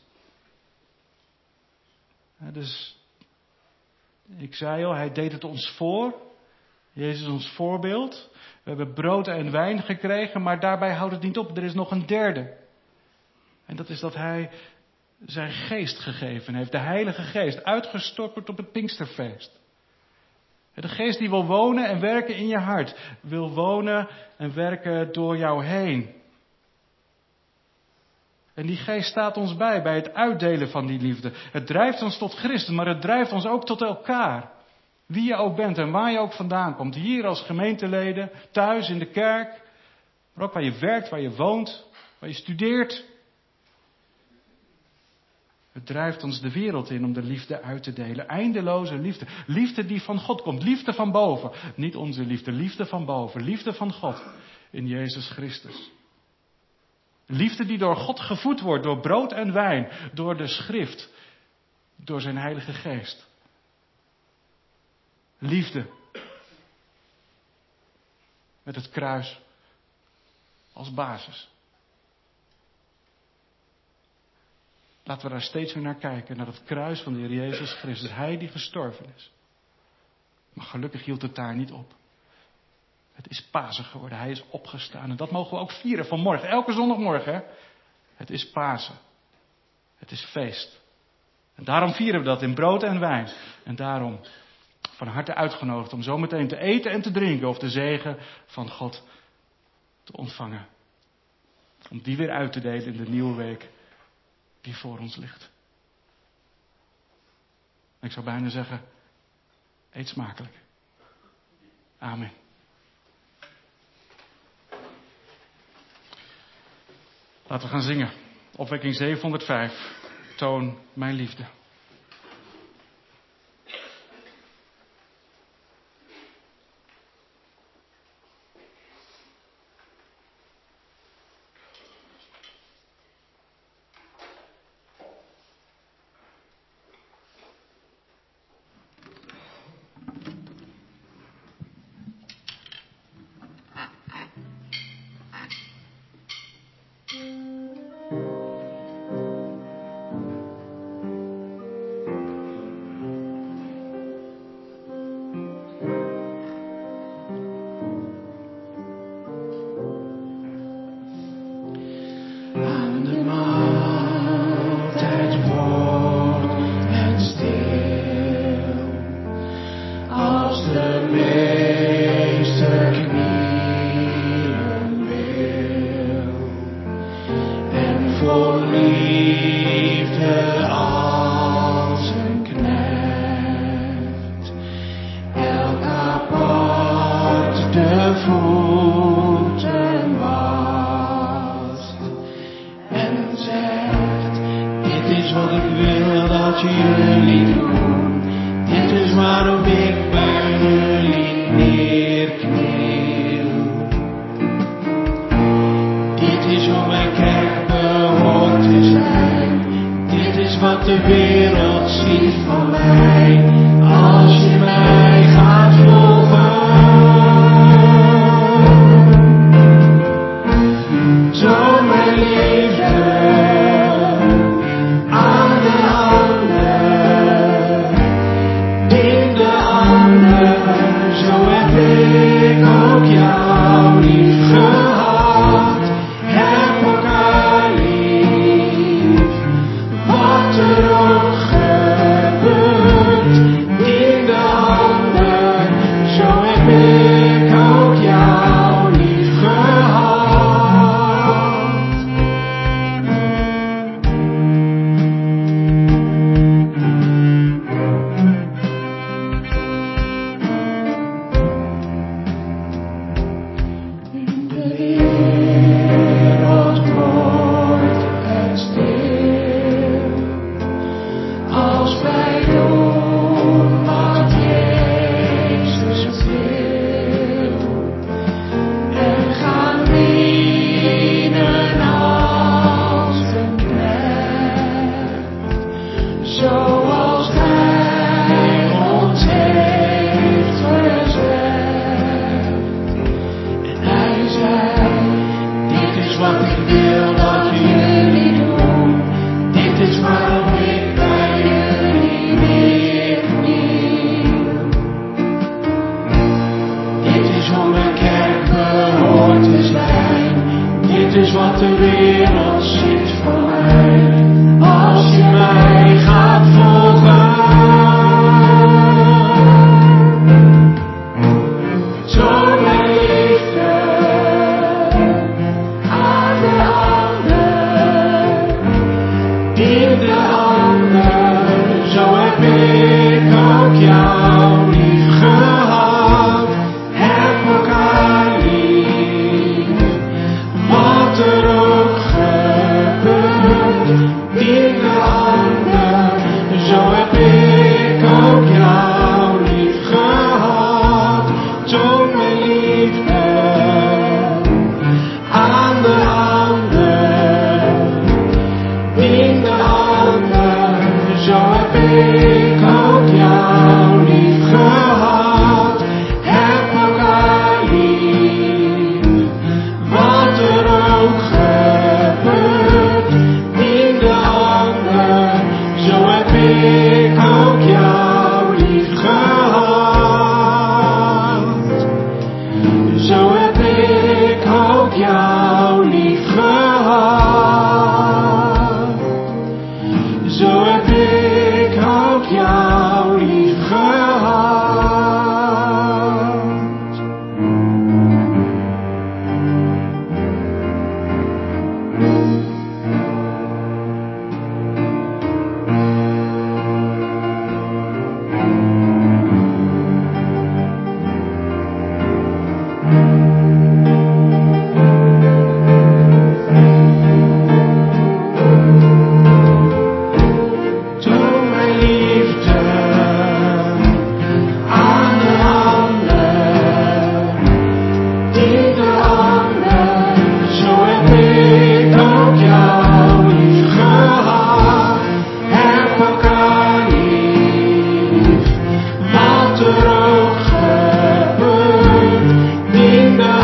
Ja, dus, ik zei al, hij deed het ons voor. Jezus is ons voorbeeld. We hebben brood en wijn gekregen, maar daarbij houdt het niet op. Er is nog een derde. En dat is dat hij zijn geest gegeven heeft. De Heilige Geest, uitgestort op het Pinksterfeest. De geest die wil wonen en werken in je hart. Wil wonen en werken door jou heen. En die geest staat ons bij, bij het uitdelen van die liefde. Het drijft ons tot Christus, maar het drijft ons ook tot elkaar. Wie je ook bent en waar je ook vandaan komt. Hier als gemeenteleden, thuis in de kerk. Maar ook waar je werkt, waar je woont, waar je studeert. Het drijft ons de wereld in om de liefde uit te delen. Eindeloze liefde. Liefde die van God komt. Liefde van boven. Niet onze liefde, liefde van boven. Liefde van God in Jezus Christus. Liefde die door God gevoed wordt, door brood en wijn, door de schrift, door zijn Heilige Geest. Liefde. Met het kruis als basis. Laten we daar steeds weer naar kijken, naar het kruis van de Heer Jezus Christus. Hij die gestorven is. Maar gelukkig hield het daar niet op. Het is Pasen geworden. Hij is opgestaan. En dat mogen we ook vieren vanmorgen. Elke zondagmorgen. Hè? Het is Pasen. Het is feest. En daarom vieren we dat in brood en wijn. En daarom van harte uitgenodigd om zometeen te eten en te drinken. Of de zegen van God te ontvangen. Om die weer uit te delen in de nieuwe week die voor ons ligt. En ik zou bijna zeggen, eet smakelijk. Amen. Laten we gaan zingen. Opwekking zevenhonderdvijf. Toon mijn liefde. voeten wast. En zegt, dit is wat ik wil dat jullie doen. Dit is waarom ik bij jullie neerkniel. Dit is hoe mijn kerk behoort te zijn. Dit is wat de wereld ziet van mij. Als je mij gaat volgen. Toon mijn liefde aan de ander. In de ander. Zo heb ik ook jou lief gehad. Heb elkaar lief. Wat er ook gebeurt. In de ander. Zo heb ik ook jou lief gehad. De wereld wordt het stil. Als wij doen wat Jezus wil. En gaan dienen als een knecht. Zoals Hij ons heeft gezegd. En Hij zei, dit is wat ik wil dat jullie doen. Dit is waarom ik bij jullie neerkniel. Dit is hoe mijn kerk behoort te zijn. Dit is wat de wereld ziet van mij. Als je mij gaat volgen. Toon mijn liefde aan de ander. In de ander. Zo heb ik ook jou lief gehad. Heb elkaar lief. Wat er ook gebeurt. In de ander. Zo heb ik ook jou lief gehad. Toon mijn liefde aan de ander. In de ander. Zo heb ik ook jou lief gehad. Heb elkaar lief. Wat er ook gebeurt. In de ander. Zo heb ik ook jou lief gehad. Zo heb ik ook jou lief gehad. Zo heb ik ook jou lief gehad. Toon mijn liefde aan de ander. In de ander. Zo heb ik ook jou lief gehad. Heb elkaar lief. Wat er ook gebeurt. In de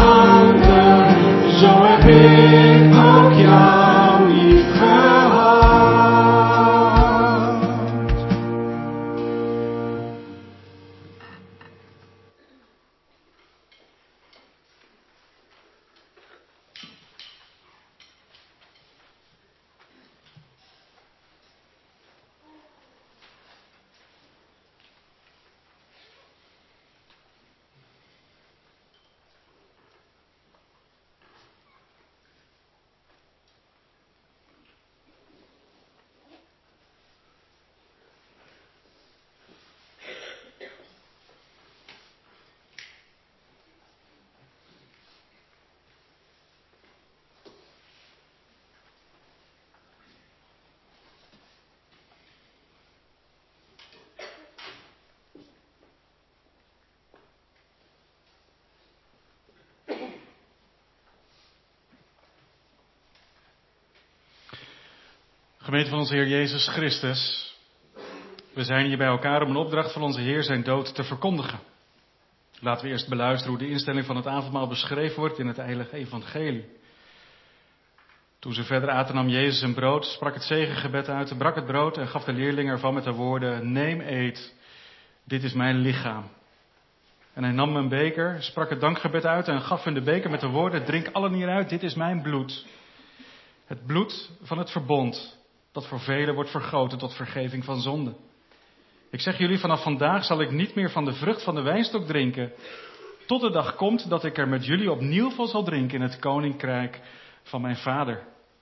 Gemeente van onze Heer Jezus Christus, we zijn hier bij elkaar om een opdracht van onze Heer zijn dood te verkondigen. Laten we eerst beluisteren hoe de instelling van het avondmaal beschreven wordt in het heilige evangelie. Toen ze verder aten nam Jezus een brood, sprak het zegengebed uit, brak het brood en gaf de leerlingen ervan met de woorden: neem, eet, dit is mijn lichaam. En hij nam een beker, sprak het dankgebed uit en gaf hun de beker met de woorden: drink allen hieruit, dit is mijn bloed. Het bloed van het verbond, dat voor velen wordt vergoten tot vergeving van zonde. Ik zeg jullie, vanaf vandaag zal ik niet meer van de vrucht van de wijnstok drinken, tot de dag komt dat ik er met jullie opnieuw van zal drinken in het koninkrijk van mijn Vader.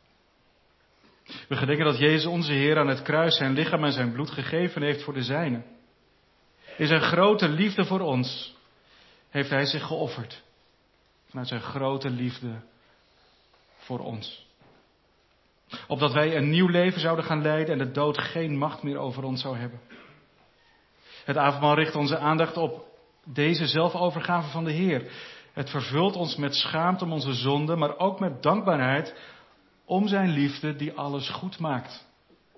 We gedenken dat Jezus onze Heer aan het kruis zijn lichaam en zijn bloed gegeven heeft voor de zijnen. In zijn grote liefde voor ons heeft hij zich geofferd. Vanuit zijn grote liefde voor ons. Opdat wij een nieuw leven zouden gaan leiden en de dood geen macht meer over ons zou hebben. Het avondmaal richt onze aandacht op deze zelfovergave van de Heer. Het vervult ons met schaamte om onze zonde, maar ook met dankbaarheid om zijn liefde die alles goed maakt.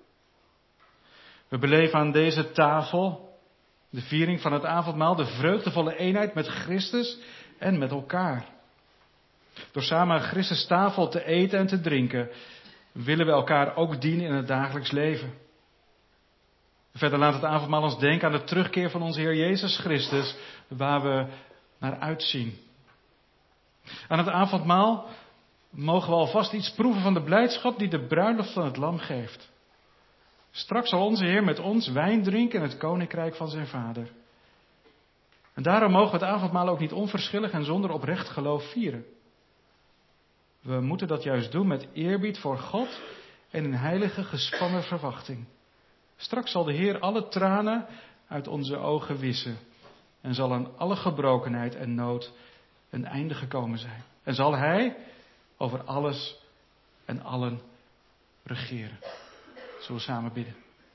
We beleven aan deze tafel de viering van het avondmaal, de vreugdevolle eenheid met Christus en met elkaar. Door samen aan Christus tafel te eten en te drinken, willen we elkaar ook dienen in het dagelijks leven. Verder laat het avondmaal ons denken aan de terugkeer van onze Heer Jezus Christus, waar we naar uitzien. Aan het avondmaal mogen we alvast iets proeven van de blijdschap die de bruiloft van het lam geeft. Straks zal onze Heer met ons wijn drinken in het koninkrijk van zijn Vader. En daarom mogen we het avondmaal ook niet onverschillig en zonder oprecht geloof vieren. We moeten dat juist doen met eerbied voor God en in heilige gespannen verwachting. Straks zal de Heer alle tranen uit onze ogen wissen en zal aan alle gebrokenheid en nood een einde gekomen zijn. En zal Hij over alles en allen regeren. Zullen we samen bidden.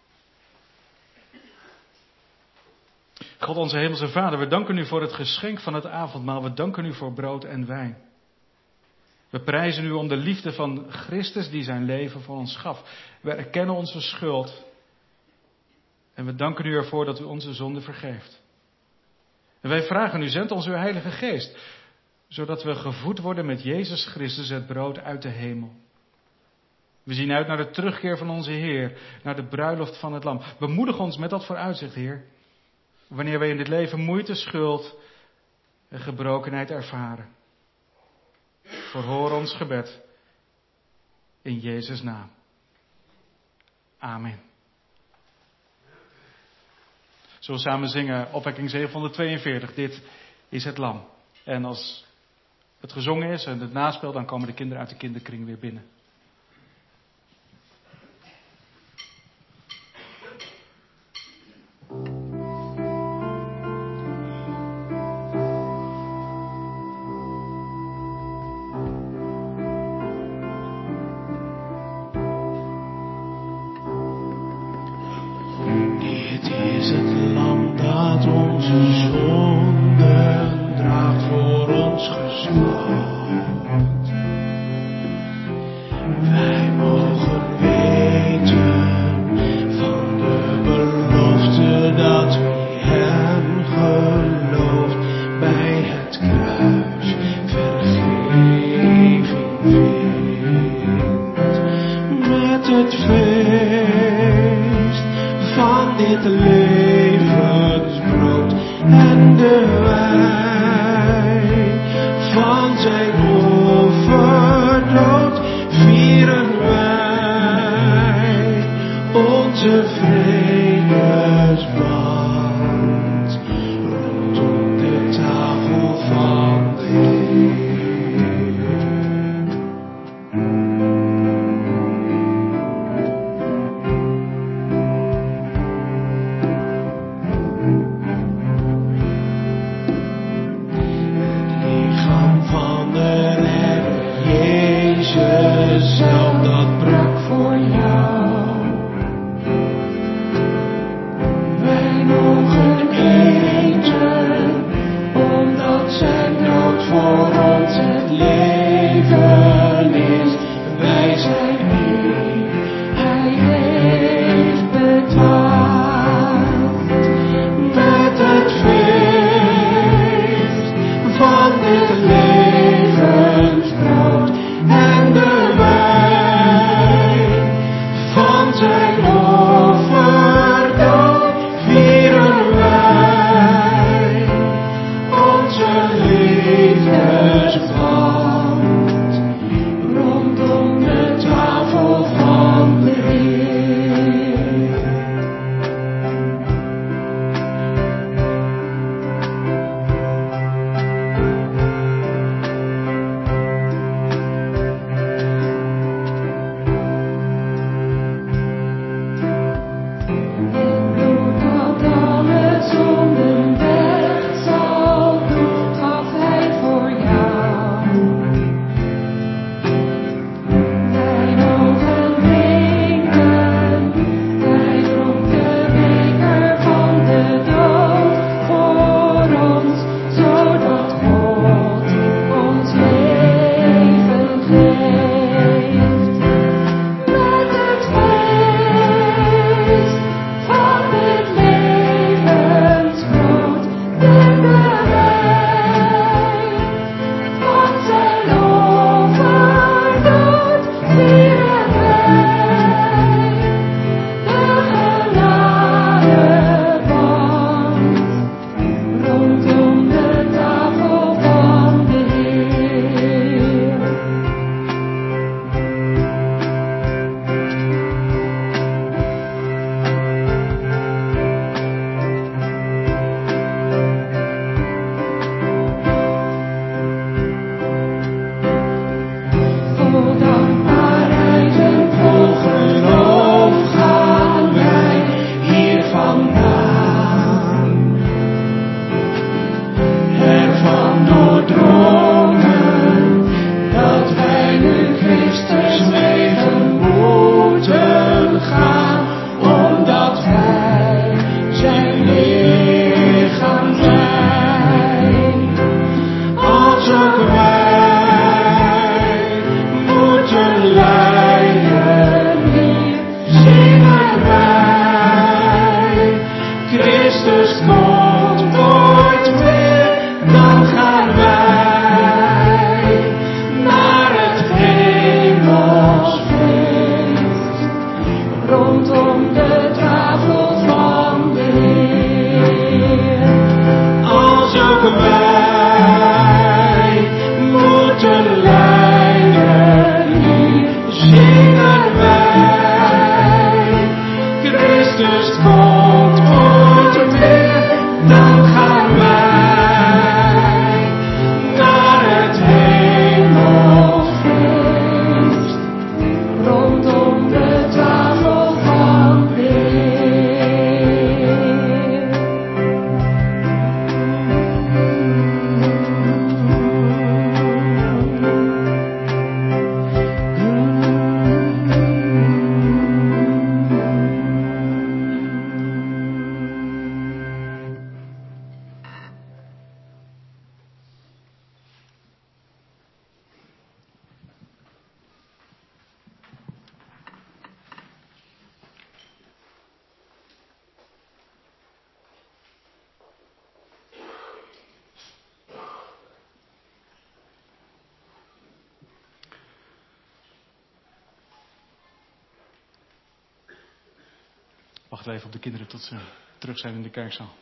God, onze hemelse Vader, we danken u voor het geschenk van het avondmaal. We danken u voor brood en wijn. We prijzen u om de liefde van Christus die zijn leven voor ons gaf. We erkennen onze schuld. En we danken u ervoor dat u onze zonde vergeeft. En wij vragen u, zend ons uw Heilige Geest, zodat we gevoed worden met Jezus Christus, het brood uit de hemel. We zien uit naar de terugkeer van onze Heer, naar de bruiloft van het lam. Bemoedig ons met dat vooruitzicht, Heer. Wanneer wij in dit leven moeite, schuld en gebrokenheid ervaren. Verhoor ons gebed in Jezus' naam. Amen. Zullen we samen zingen opwekking zevenhonderdtweeënveertig. Dit is het lam. En als het gezongen is en het naspel, dan komen de kinderen uit de kinderkring weer binnen. Hij liefdesband rondom de tafel van de Heer. Wacht even op de kinderen tot ze terug zijn in de kerkzaal.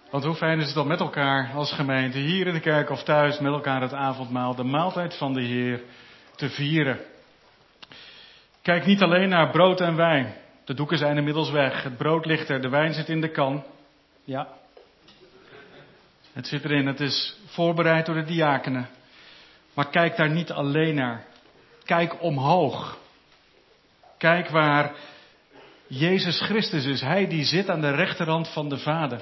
Want hoe fijn is het om met elkaar als gemeente, hier in de kerk of thuis, met elkaar het avondmaal, de maaltijd van de Heer, te vieren. Kijk niet alleen naar brood en wijn. De doeken zijn inmiddels weg. Het brood ligt er, de wijn zit in de kan. Ja. Het zit erin, het is voorbereid door de diakenen. Maar kijk daar niet alleen naar. Kijk omhoog. Kijk waar Jezus Christus is. Hij die zit aan de rechterhand van de Vader.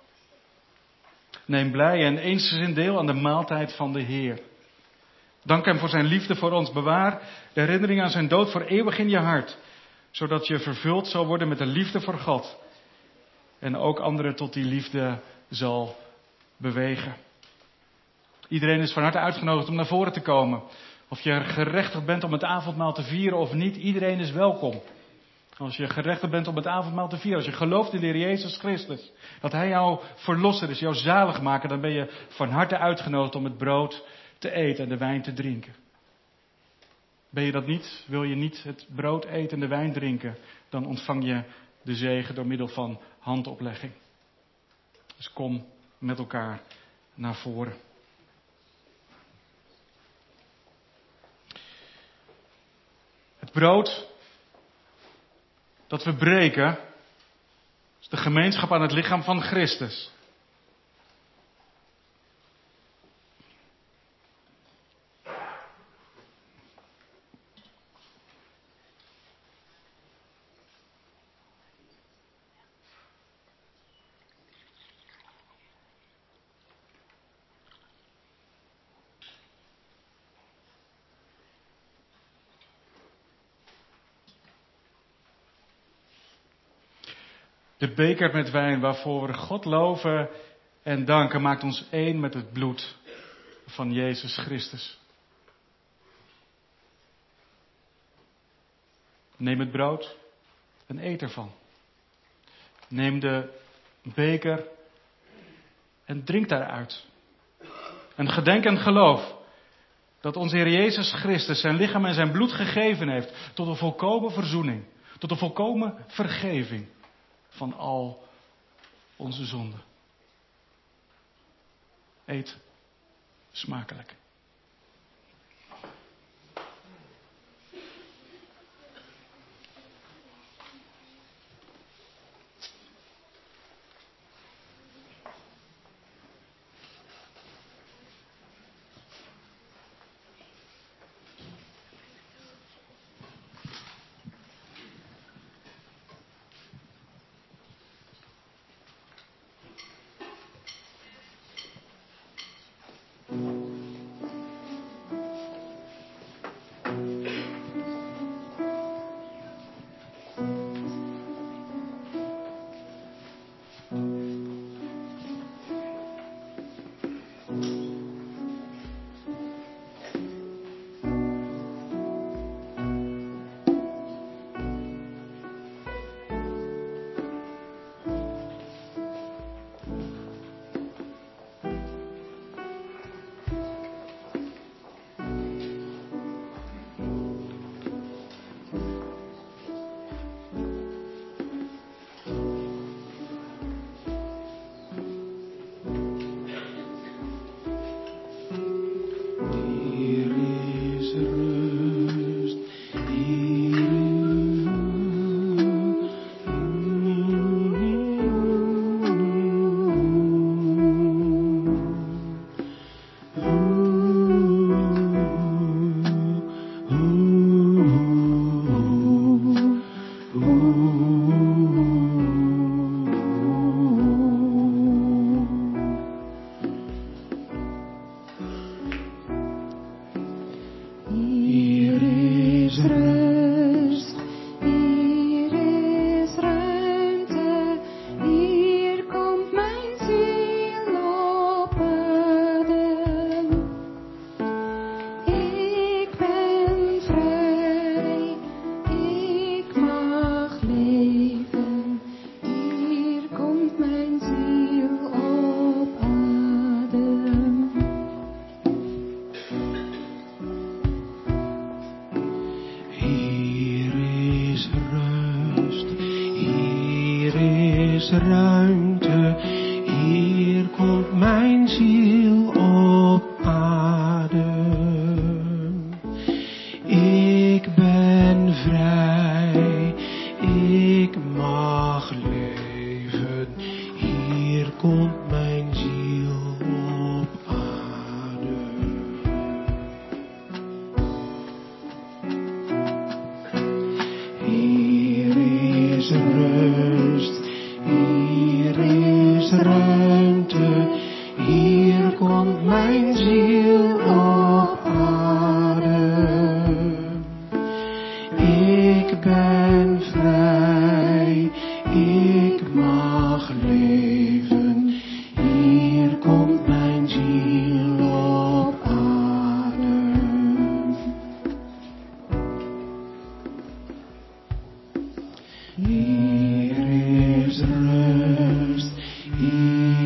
Neem blij en eensgezind deel aan de maaltijd van de Heer. Dank hem voor zijn liefde voor ons. Bewaar de herinnering aan zijn dood voor eeuwig in je hart. Zodat je vervuld zal worden met de liefde voor God. En ook anderen tot die liefde zal bewegen. Iedereen is van harte uitgenodigd om naar voren te komen. Of je gerechtigd bent om het avondmaal te vieren of niet. Iedereen is welkom. Als je gerechtigd bent om het avondmaal te vieren. Als je gelooft in de Heer Jezus Christus. Dat Hij jouw verlosser is, jouw zaligmaker. Dan ben je van harte uitgenodigd om het brood te eten en de wijn te drinken. Ben je dat niet? Wil je niet het brood eten en de wijn drinken? Dan ontvang je de zegen door middel van handoplegging. Dus kom met elkaar naar voren. Het brood dat we breken is de gemeenschap aan het lichaam van Christus. De beker met wijn waarvoor we God loven en danken maakt ons één met het bloed van Jezus Christus. Neem het brood en eet ervan. Neem de beker en drink daaruit. En gedenk en geloof dat onze Heer Jezus Christus zijn lichaam en zijn bloed gegeven heeft tot een volkomen verzoening, tot een volkomen vergeving van al onze zonden. Eet smakelijk. komt mijn ziel op aarde. Hier is rust, hier is ruimte, hier komt mijn ziel op aarde. Ik ben vrij, ik mag leven, hier komt mijn ziel op aarde. Hier is rust, hier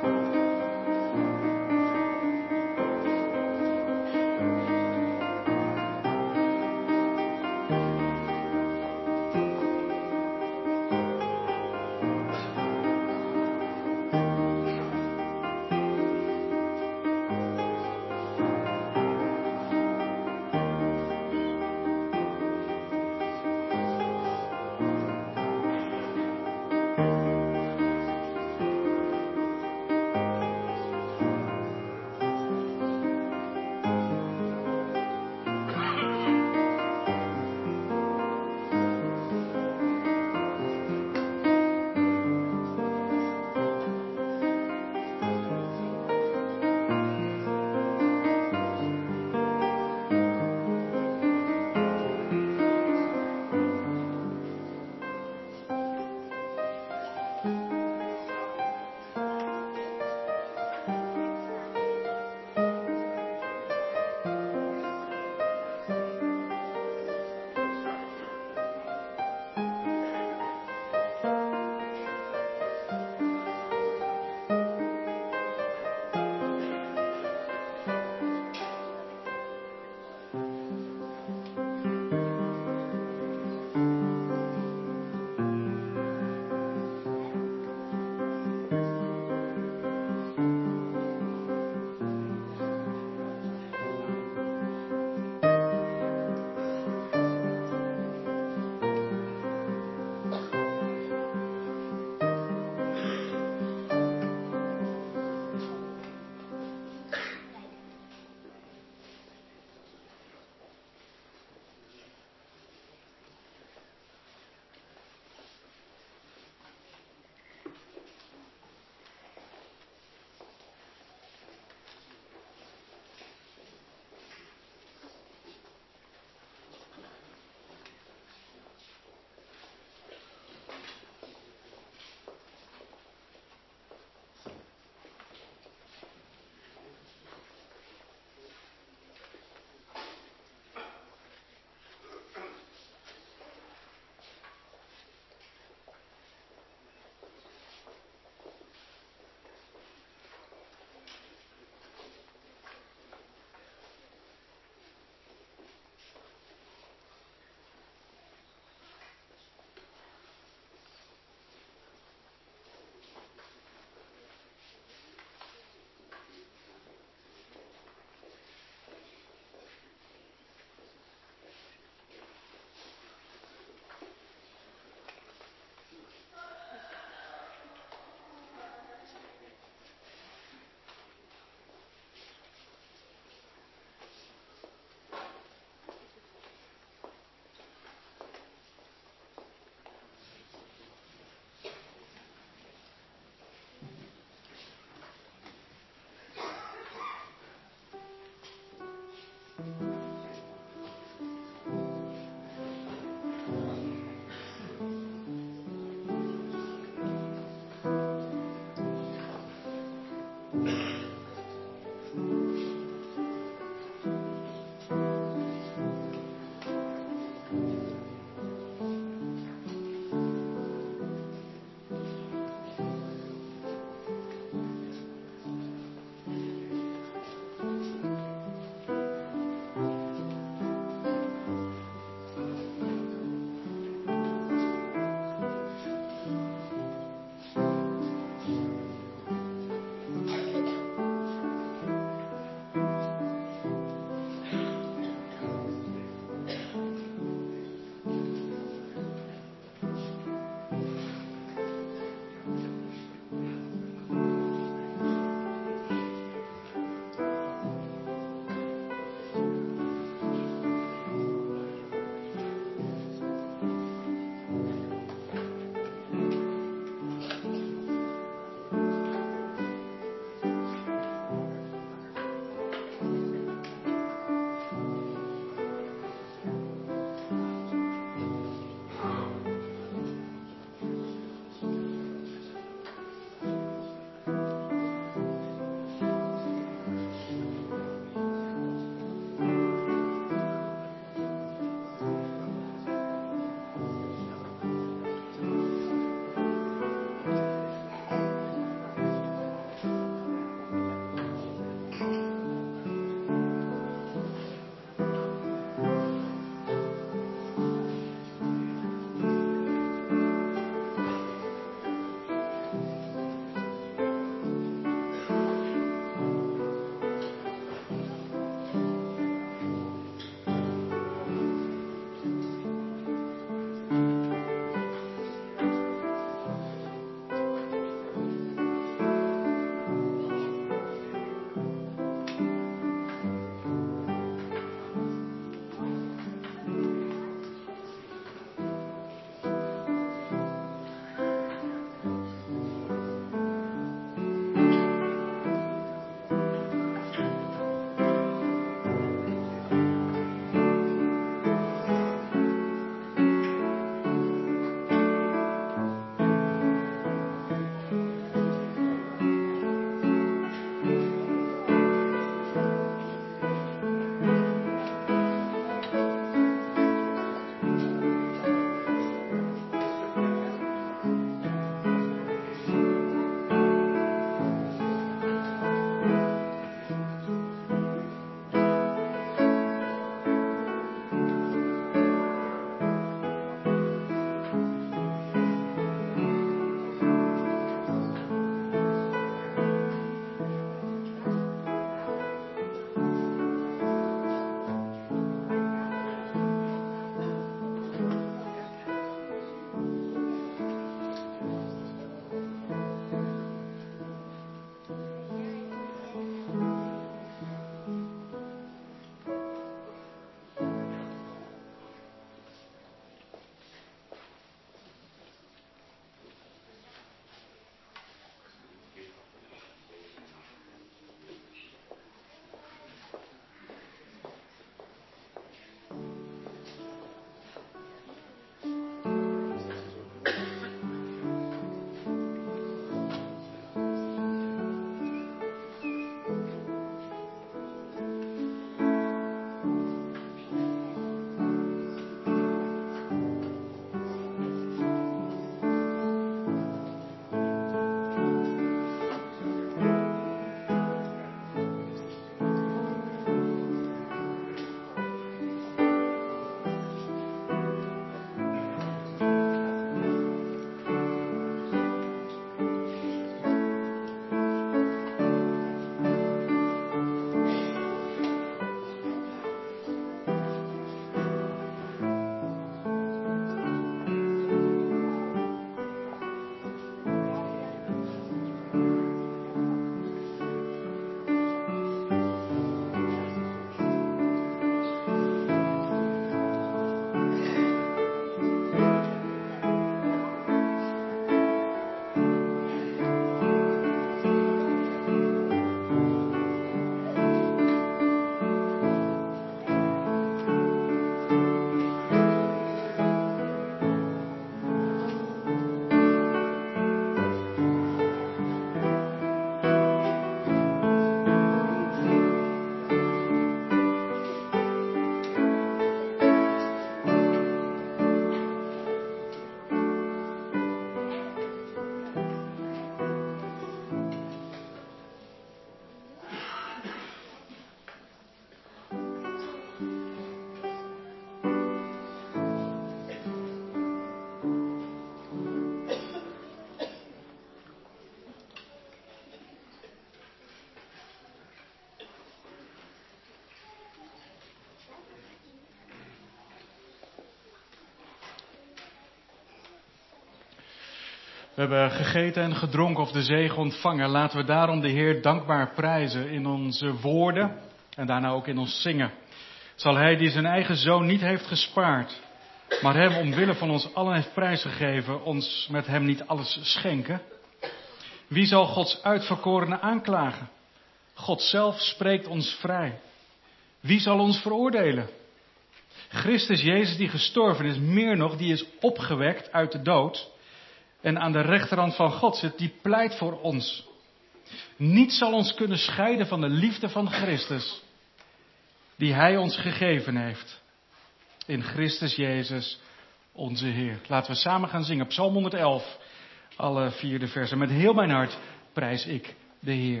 We hebben gegeten en gedronken of de zegen ontvangen. Laten we daarom de Heer dankbaar prijzen in onze woorden en daarna ook in ons zingen. Zal Hij die zijn eigen zoon niet heeft gespaard, maar Hem omwille van ons allen heeft prijsgegeven, ons met Hem niet alles schenken? Wie zal Gods uitverkorene aanklagen? God zelf spreekt ons vrij. Wie zal ons veroordelen? Christus Jezus die gestorven is, meer nog, die is opgewekt uit de dood en aan de rechterhand van God zit, die pleit voor ons. Niets zal ons kunnen scheiden van de liefde van Christus, die Hij ons gegeven heeft. In Christus Jezus, onze Heer. Laten we samen gaan zingen. Psalm honderdelf, alle vier de versen. Met heel mijn hart prijs ik de Heer.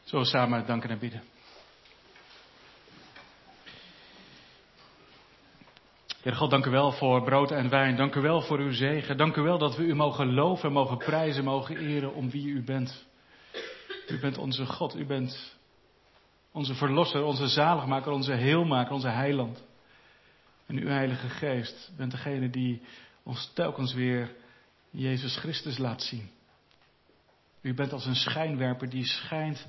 Zullen we samen danken en bidden. Heer God, dank u wel voor brood en wijn. Dank u wel voor uw zegen. Dank u wel dat we u mogen loven, mogen prijzen, mogen eren om wie u bent. U bent onze God. U bent onze verlosser, onze zaligmaker, onze heelmaker, onze heiland. En uw Heilige Geest bent degene die ons telkens weer Jezus Christus laat zien. U bent als een schijnwerper die schijnt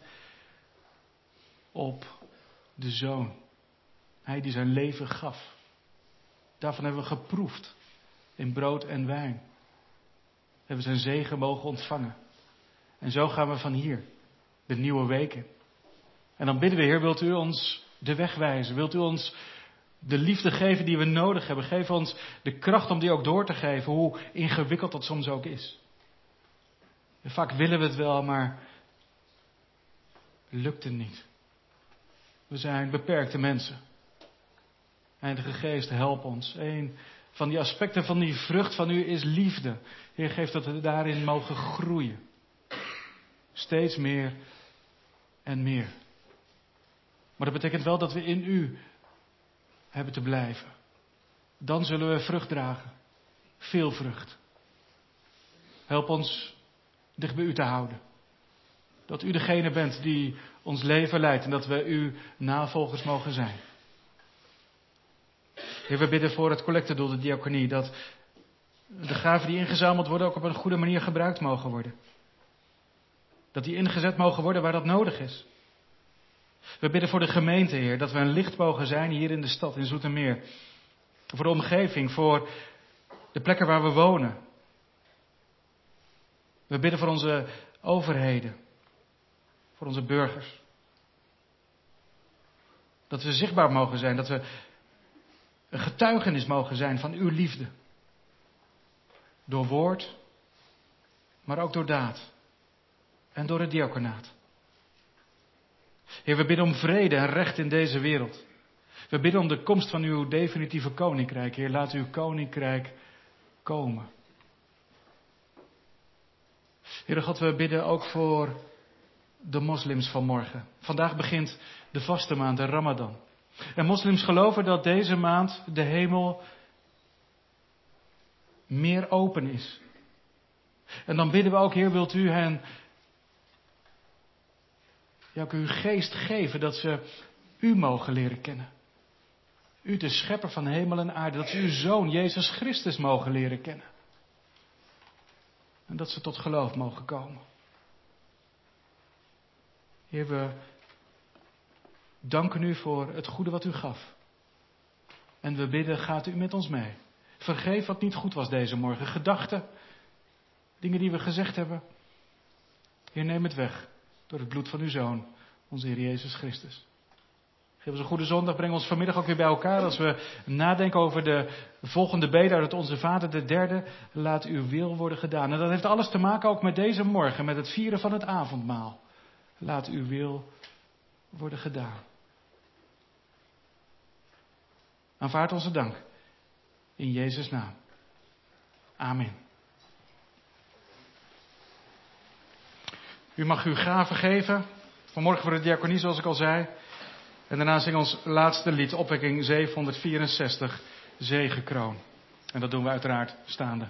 op de Zoon. Hij die zijn leven gaf. Daarvan hebben we geproefd in brood en wijn. We hebben zijn zegen mogen ontvangen. En zo gaan we van hier de nieuwe weken. En dan bidden we, Heer, wilt u ons de weg wijzen? Wilt u ons de liefde geven die we nodig hebben? Geef ons de kracht om die ook door te geven, hoe ingewikkeld dat soms ook is. En vaak willen we het wel, maar lukt het niet. We zijn beperkte mensen. Heilige Geest, help ons. Een van die aspecten van die vrucht van u is liefde. Heer, geef dat we daarin mogen groeien. Steeds meer en meer. Maar dat betekent wel dat we in u hebben te blijven. Dan zullen we vrucht dragen. Veel vrucht. Help ons dicht bij u te houden. Dat u degene bent die ons leven leidt en dat we uw navolgers mogen zijn. Heer, we bidden voor het collectedoel, de diaconie, dat de gaven die ingezameld worden ook op een goede manier gebruikt mogen worden. Dat die ingezet mogen worden waar dat nodig is. We bidden voor de gemeente, Heer, dat we een licht mogen zijn hier in de stad, in Zoetermeer. Voor de omgeving, voor de plekken waar we wonen. We bidden voor onze overheden, voor onze burgers. Dat we zichtbaar mogen zijn, dat we een getuigenis mogen zijn van uw liefde. Door woord, maar ook door daad. En door het diaconaat. Heer, we bidden om vrede en recht in deze wereld. We bidden om de komst van uw definitieve koninkrijk. Heer, laat uw koninkrijk komen. Heer God, we bidden ook voor de moslims van morgen. Vandaag begint de vaste maand, de Ramadan. En moslims geloven dat deze maand de hemel meer open is. En dan bidden we ook, Heer, wilt u hen ja, ook uw geest geven, dat ze u mogen leren kennen. U, de schepper van hemel en aarde, dat ze uw Zoon, Jezus Christus, mogen leren kennen. En dat ze tot geloof mogen komen. Heer, we danken u voor het goede wat u gaf. En we bidden, gaat u met ons mee. Vergeef wat niet goed was deze morgen. Gedachten, dingen die we gezegd hebben. Heer, neem het weg door het bloed van uw Zoon, onze Heer Jezus Christus. Geef ons een goede zondag. Breng ons vanmiddag ook weer bij elkaar als we nadenken over de volgende bede uit het Onze Vader, de derde. Laat uw wil worden gedaan. En dat heeft alles te maken ook met deze morgen, met het vieren van het avondmaal. Laat uw wil worden gedaan. Aanvaard onze dank. In Jezus' naam. Amen. U mag uw gaven geven. Vanmorgen voor de diaconie, zoals ik al zei. En daarna zingen we ons laatste lied, opwekking zevenhonderdvierenzestig, Zegekroon. En dat doen we uiteraard staande.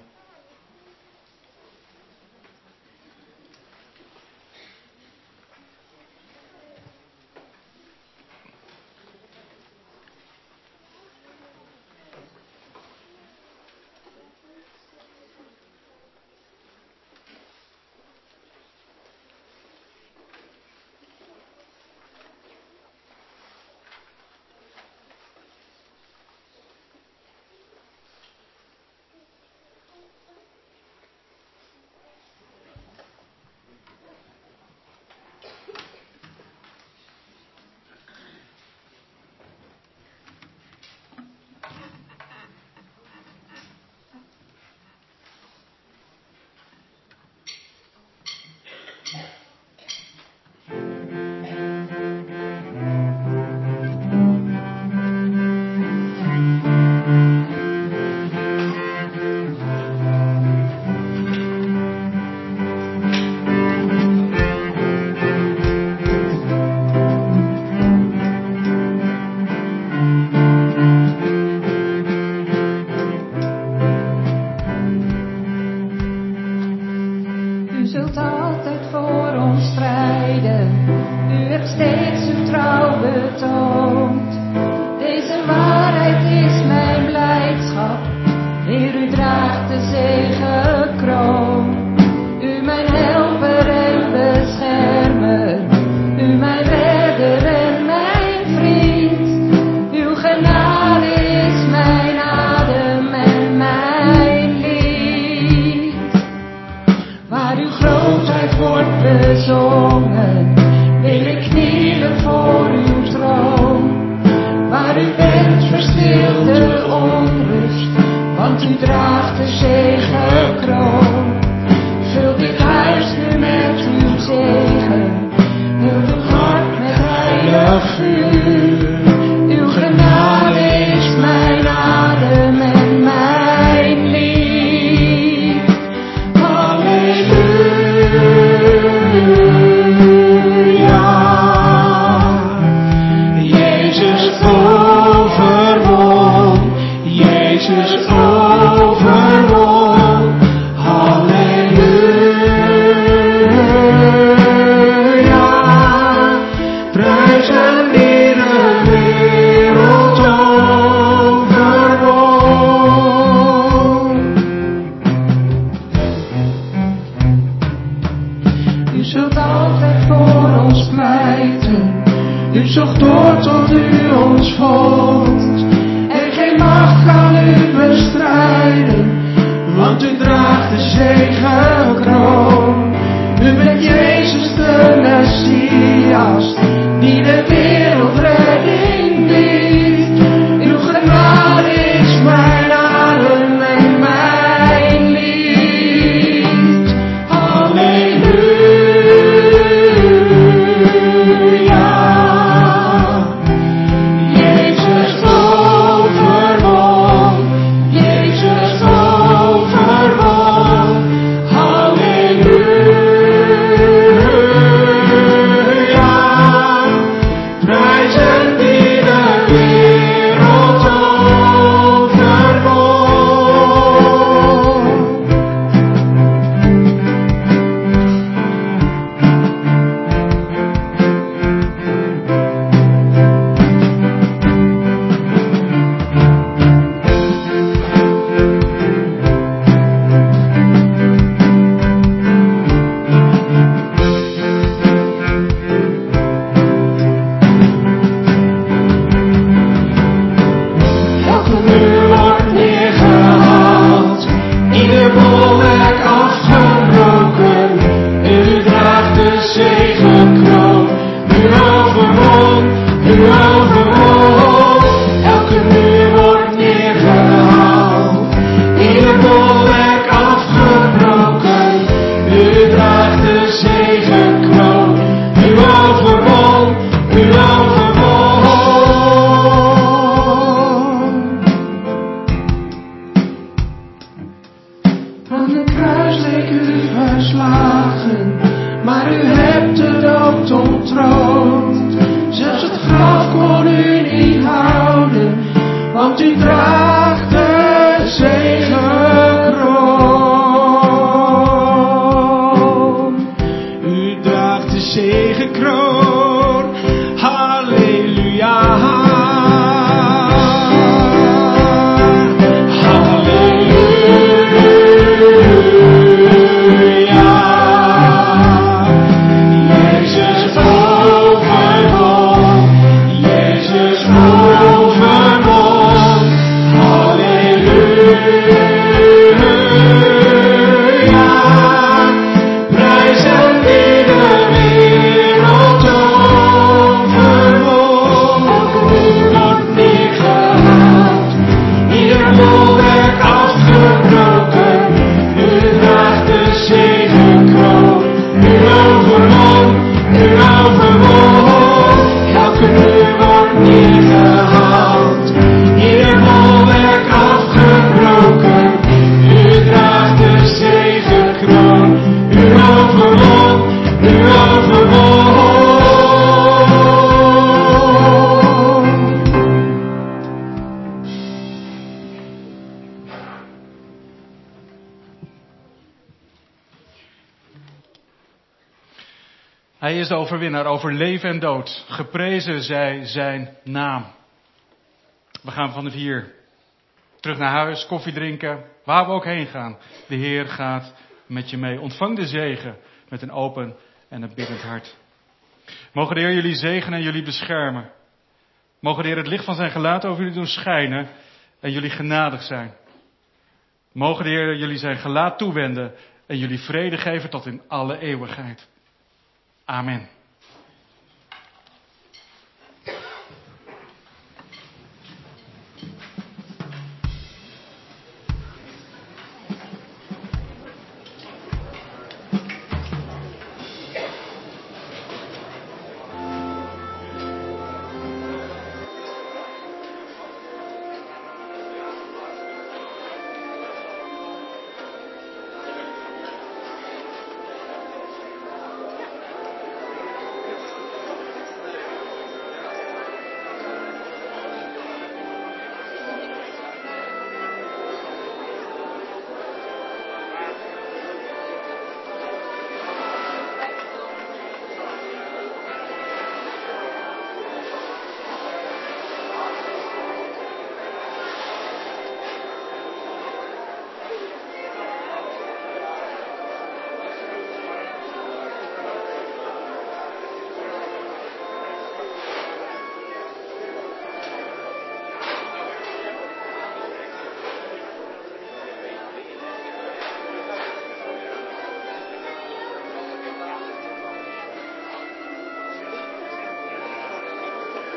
want u draagt de zegenkroon. Vul dit huis nu met uw zegen, vul het hart met heilig vuur. Uw genade is mijn adem en mijn lied. Halleluja. Jezus overwon, Jezus overwon. Halleluja. Prijzen die de wereld overwon. U zult altijd voor ons pleiten. U zocht door tot u ons vond. En geen macht kan u bestrijden, want u draagt de zegenkroon. U bent Jezus de Messias, die de wereld redding biedt. Uw genade is mijn adem en mijn lied. Halleluja. Jezus overwon, Jezus overwon. Halleluja. Prijzen die de wereld overwon. Elke muur wordt neergehaald, ieder bolwerk afgebroken. U draagt de zegenkroon, u overwon, u overwon. Elke muur wordt neergehaald, ieder bolwerk afgebroken. U draagt de zegenkroon, u overwon, u overwon. Aan het kruis leek u verslagen, maar u hebt de dood ontroond. Zelfs het graf kon u niet houden, want u draagt de zegenkroon. U draagt de zegenkroon. Halleluja. Jezus overwon, Jezus overwon. Halleluja. Prijzen die de wereld overwon. Elke muur wordt neergehaald, ieder bolwerk afgebroken. U draagt de zegenkroon, u overwon, u overwon. Elke muur wordt neergehaald, ieder bolwerk afgebroken. U draagt de zegenkroon, u overwon, u overwon. Hij is de overwinnaar over leven en dood. Geprezen zij zijn naam. We gaan vanaf hier terug naar huis, koffie drinken, waar we ook heen gaan. De Heer gaat met je mee. Ontvang de zegen met een open en een biddend hart. Mogen de Heer jullie zegenen en jullie beschermen. Mogen de Heer het licht van zijn gelaat over jullie doen schijnen en jullie genadig zijn. Mogen de Heer jullie zijn gelaat toewenden en jullie vrede geven tot in alle eeuwigheid. Amen.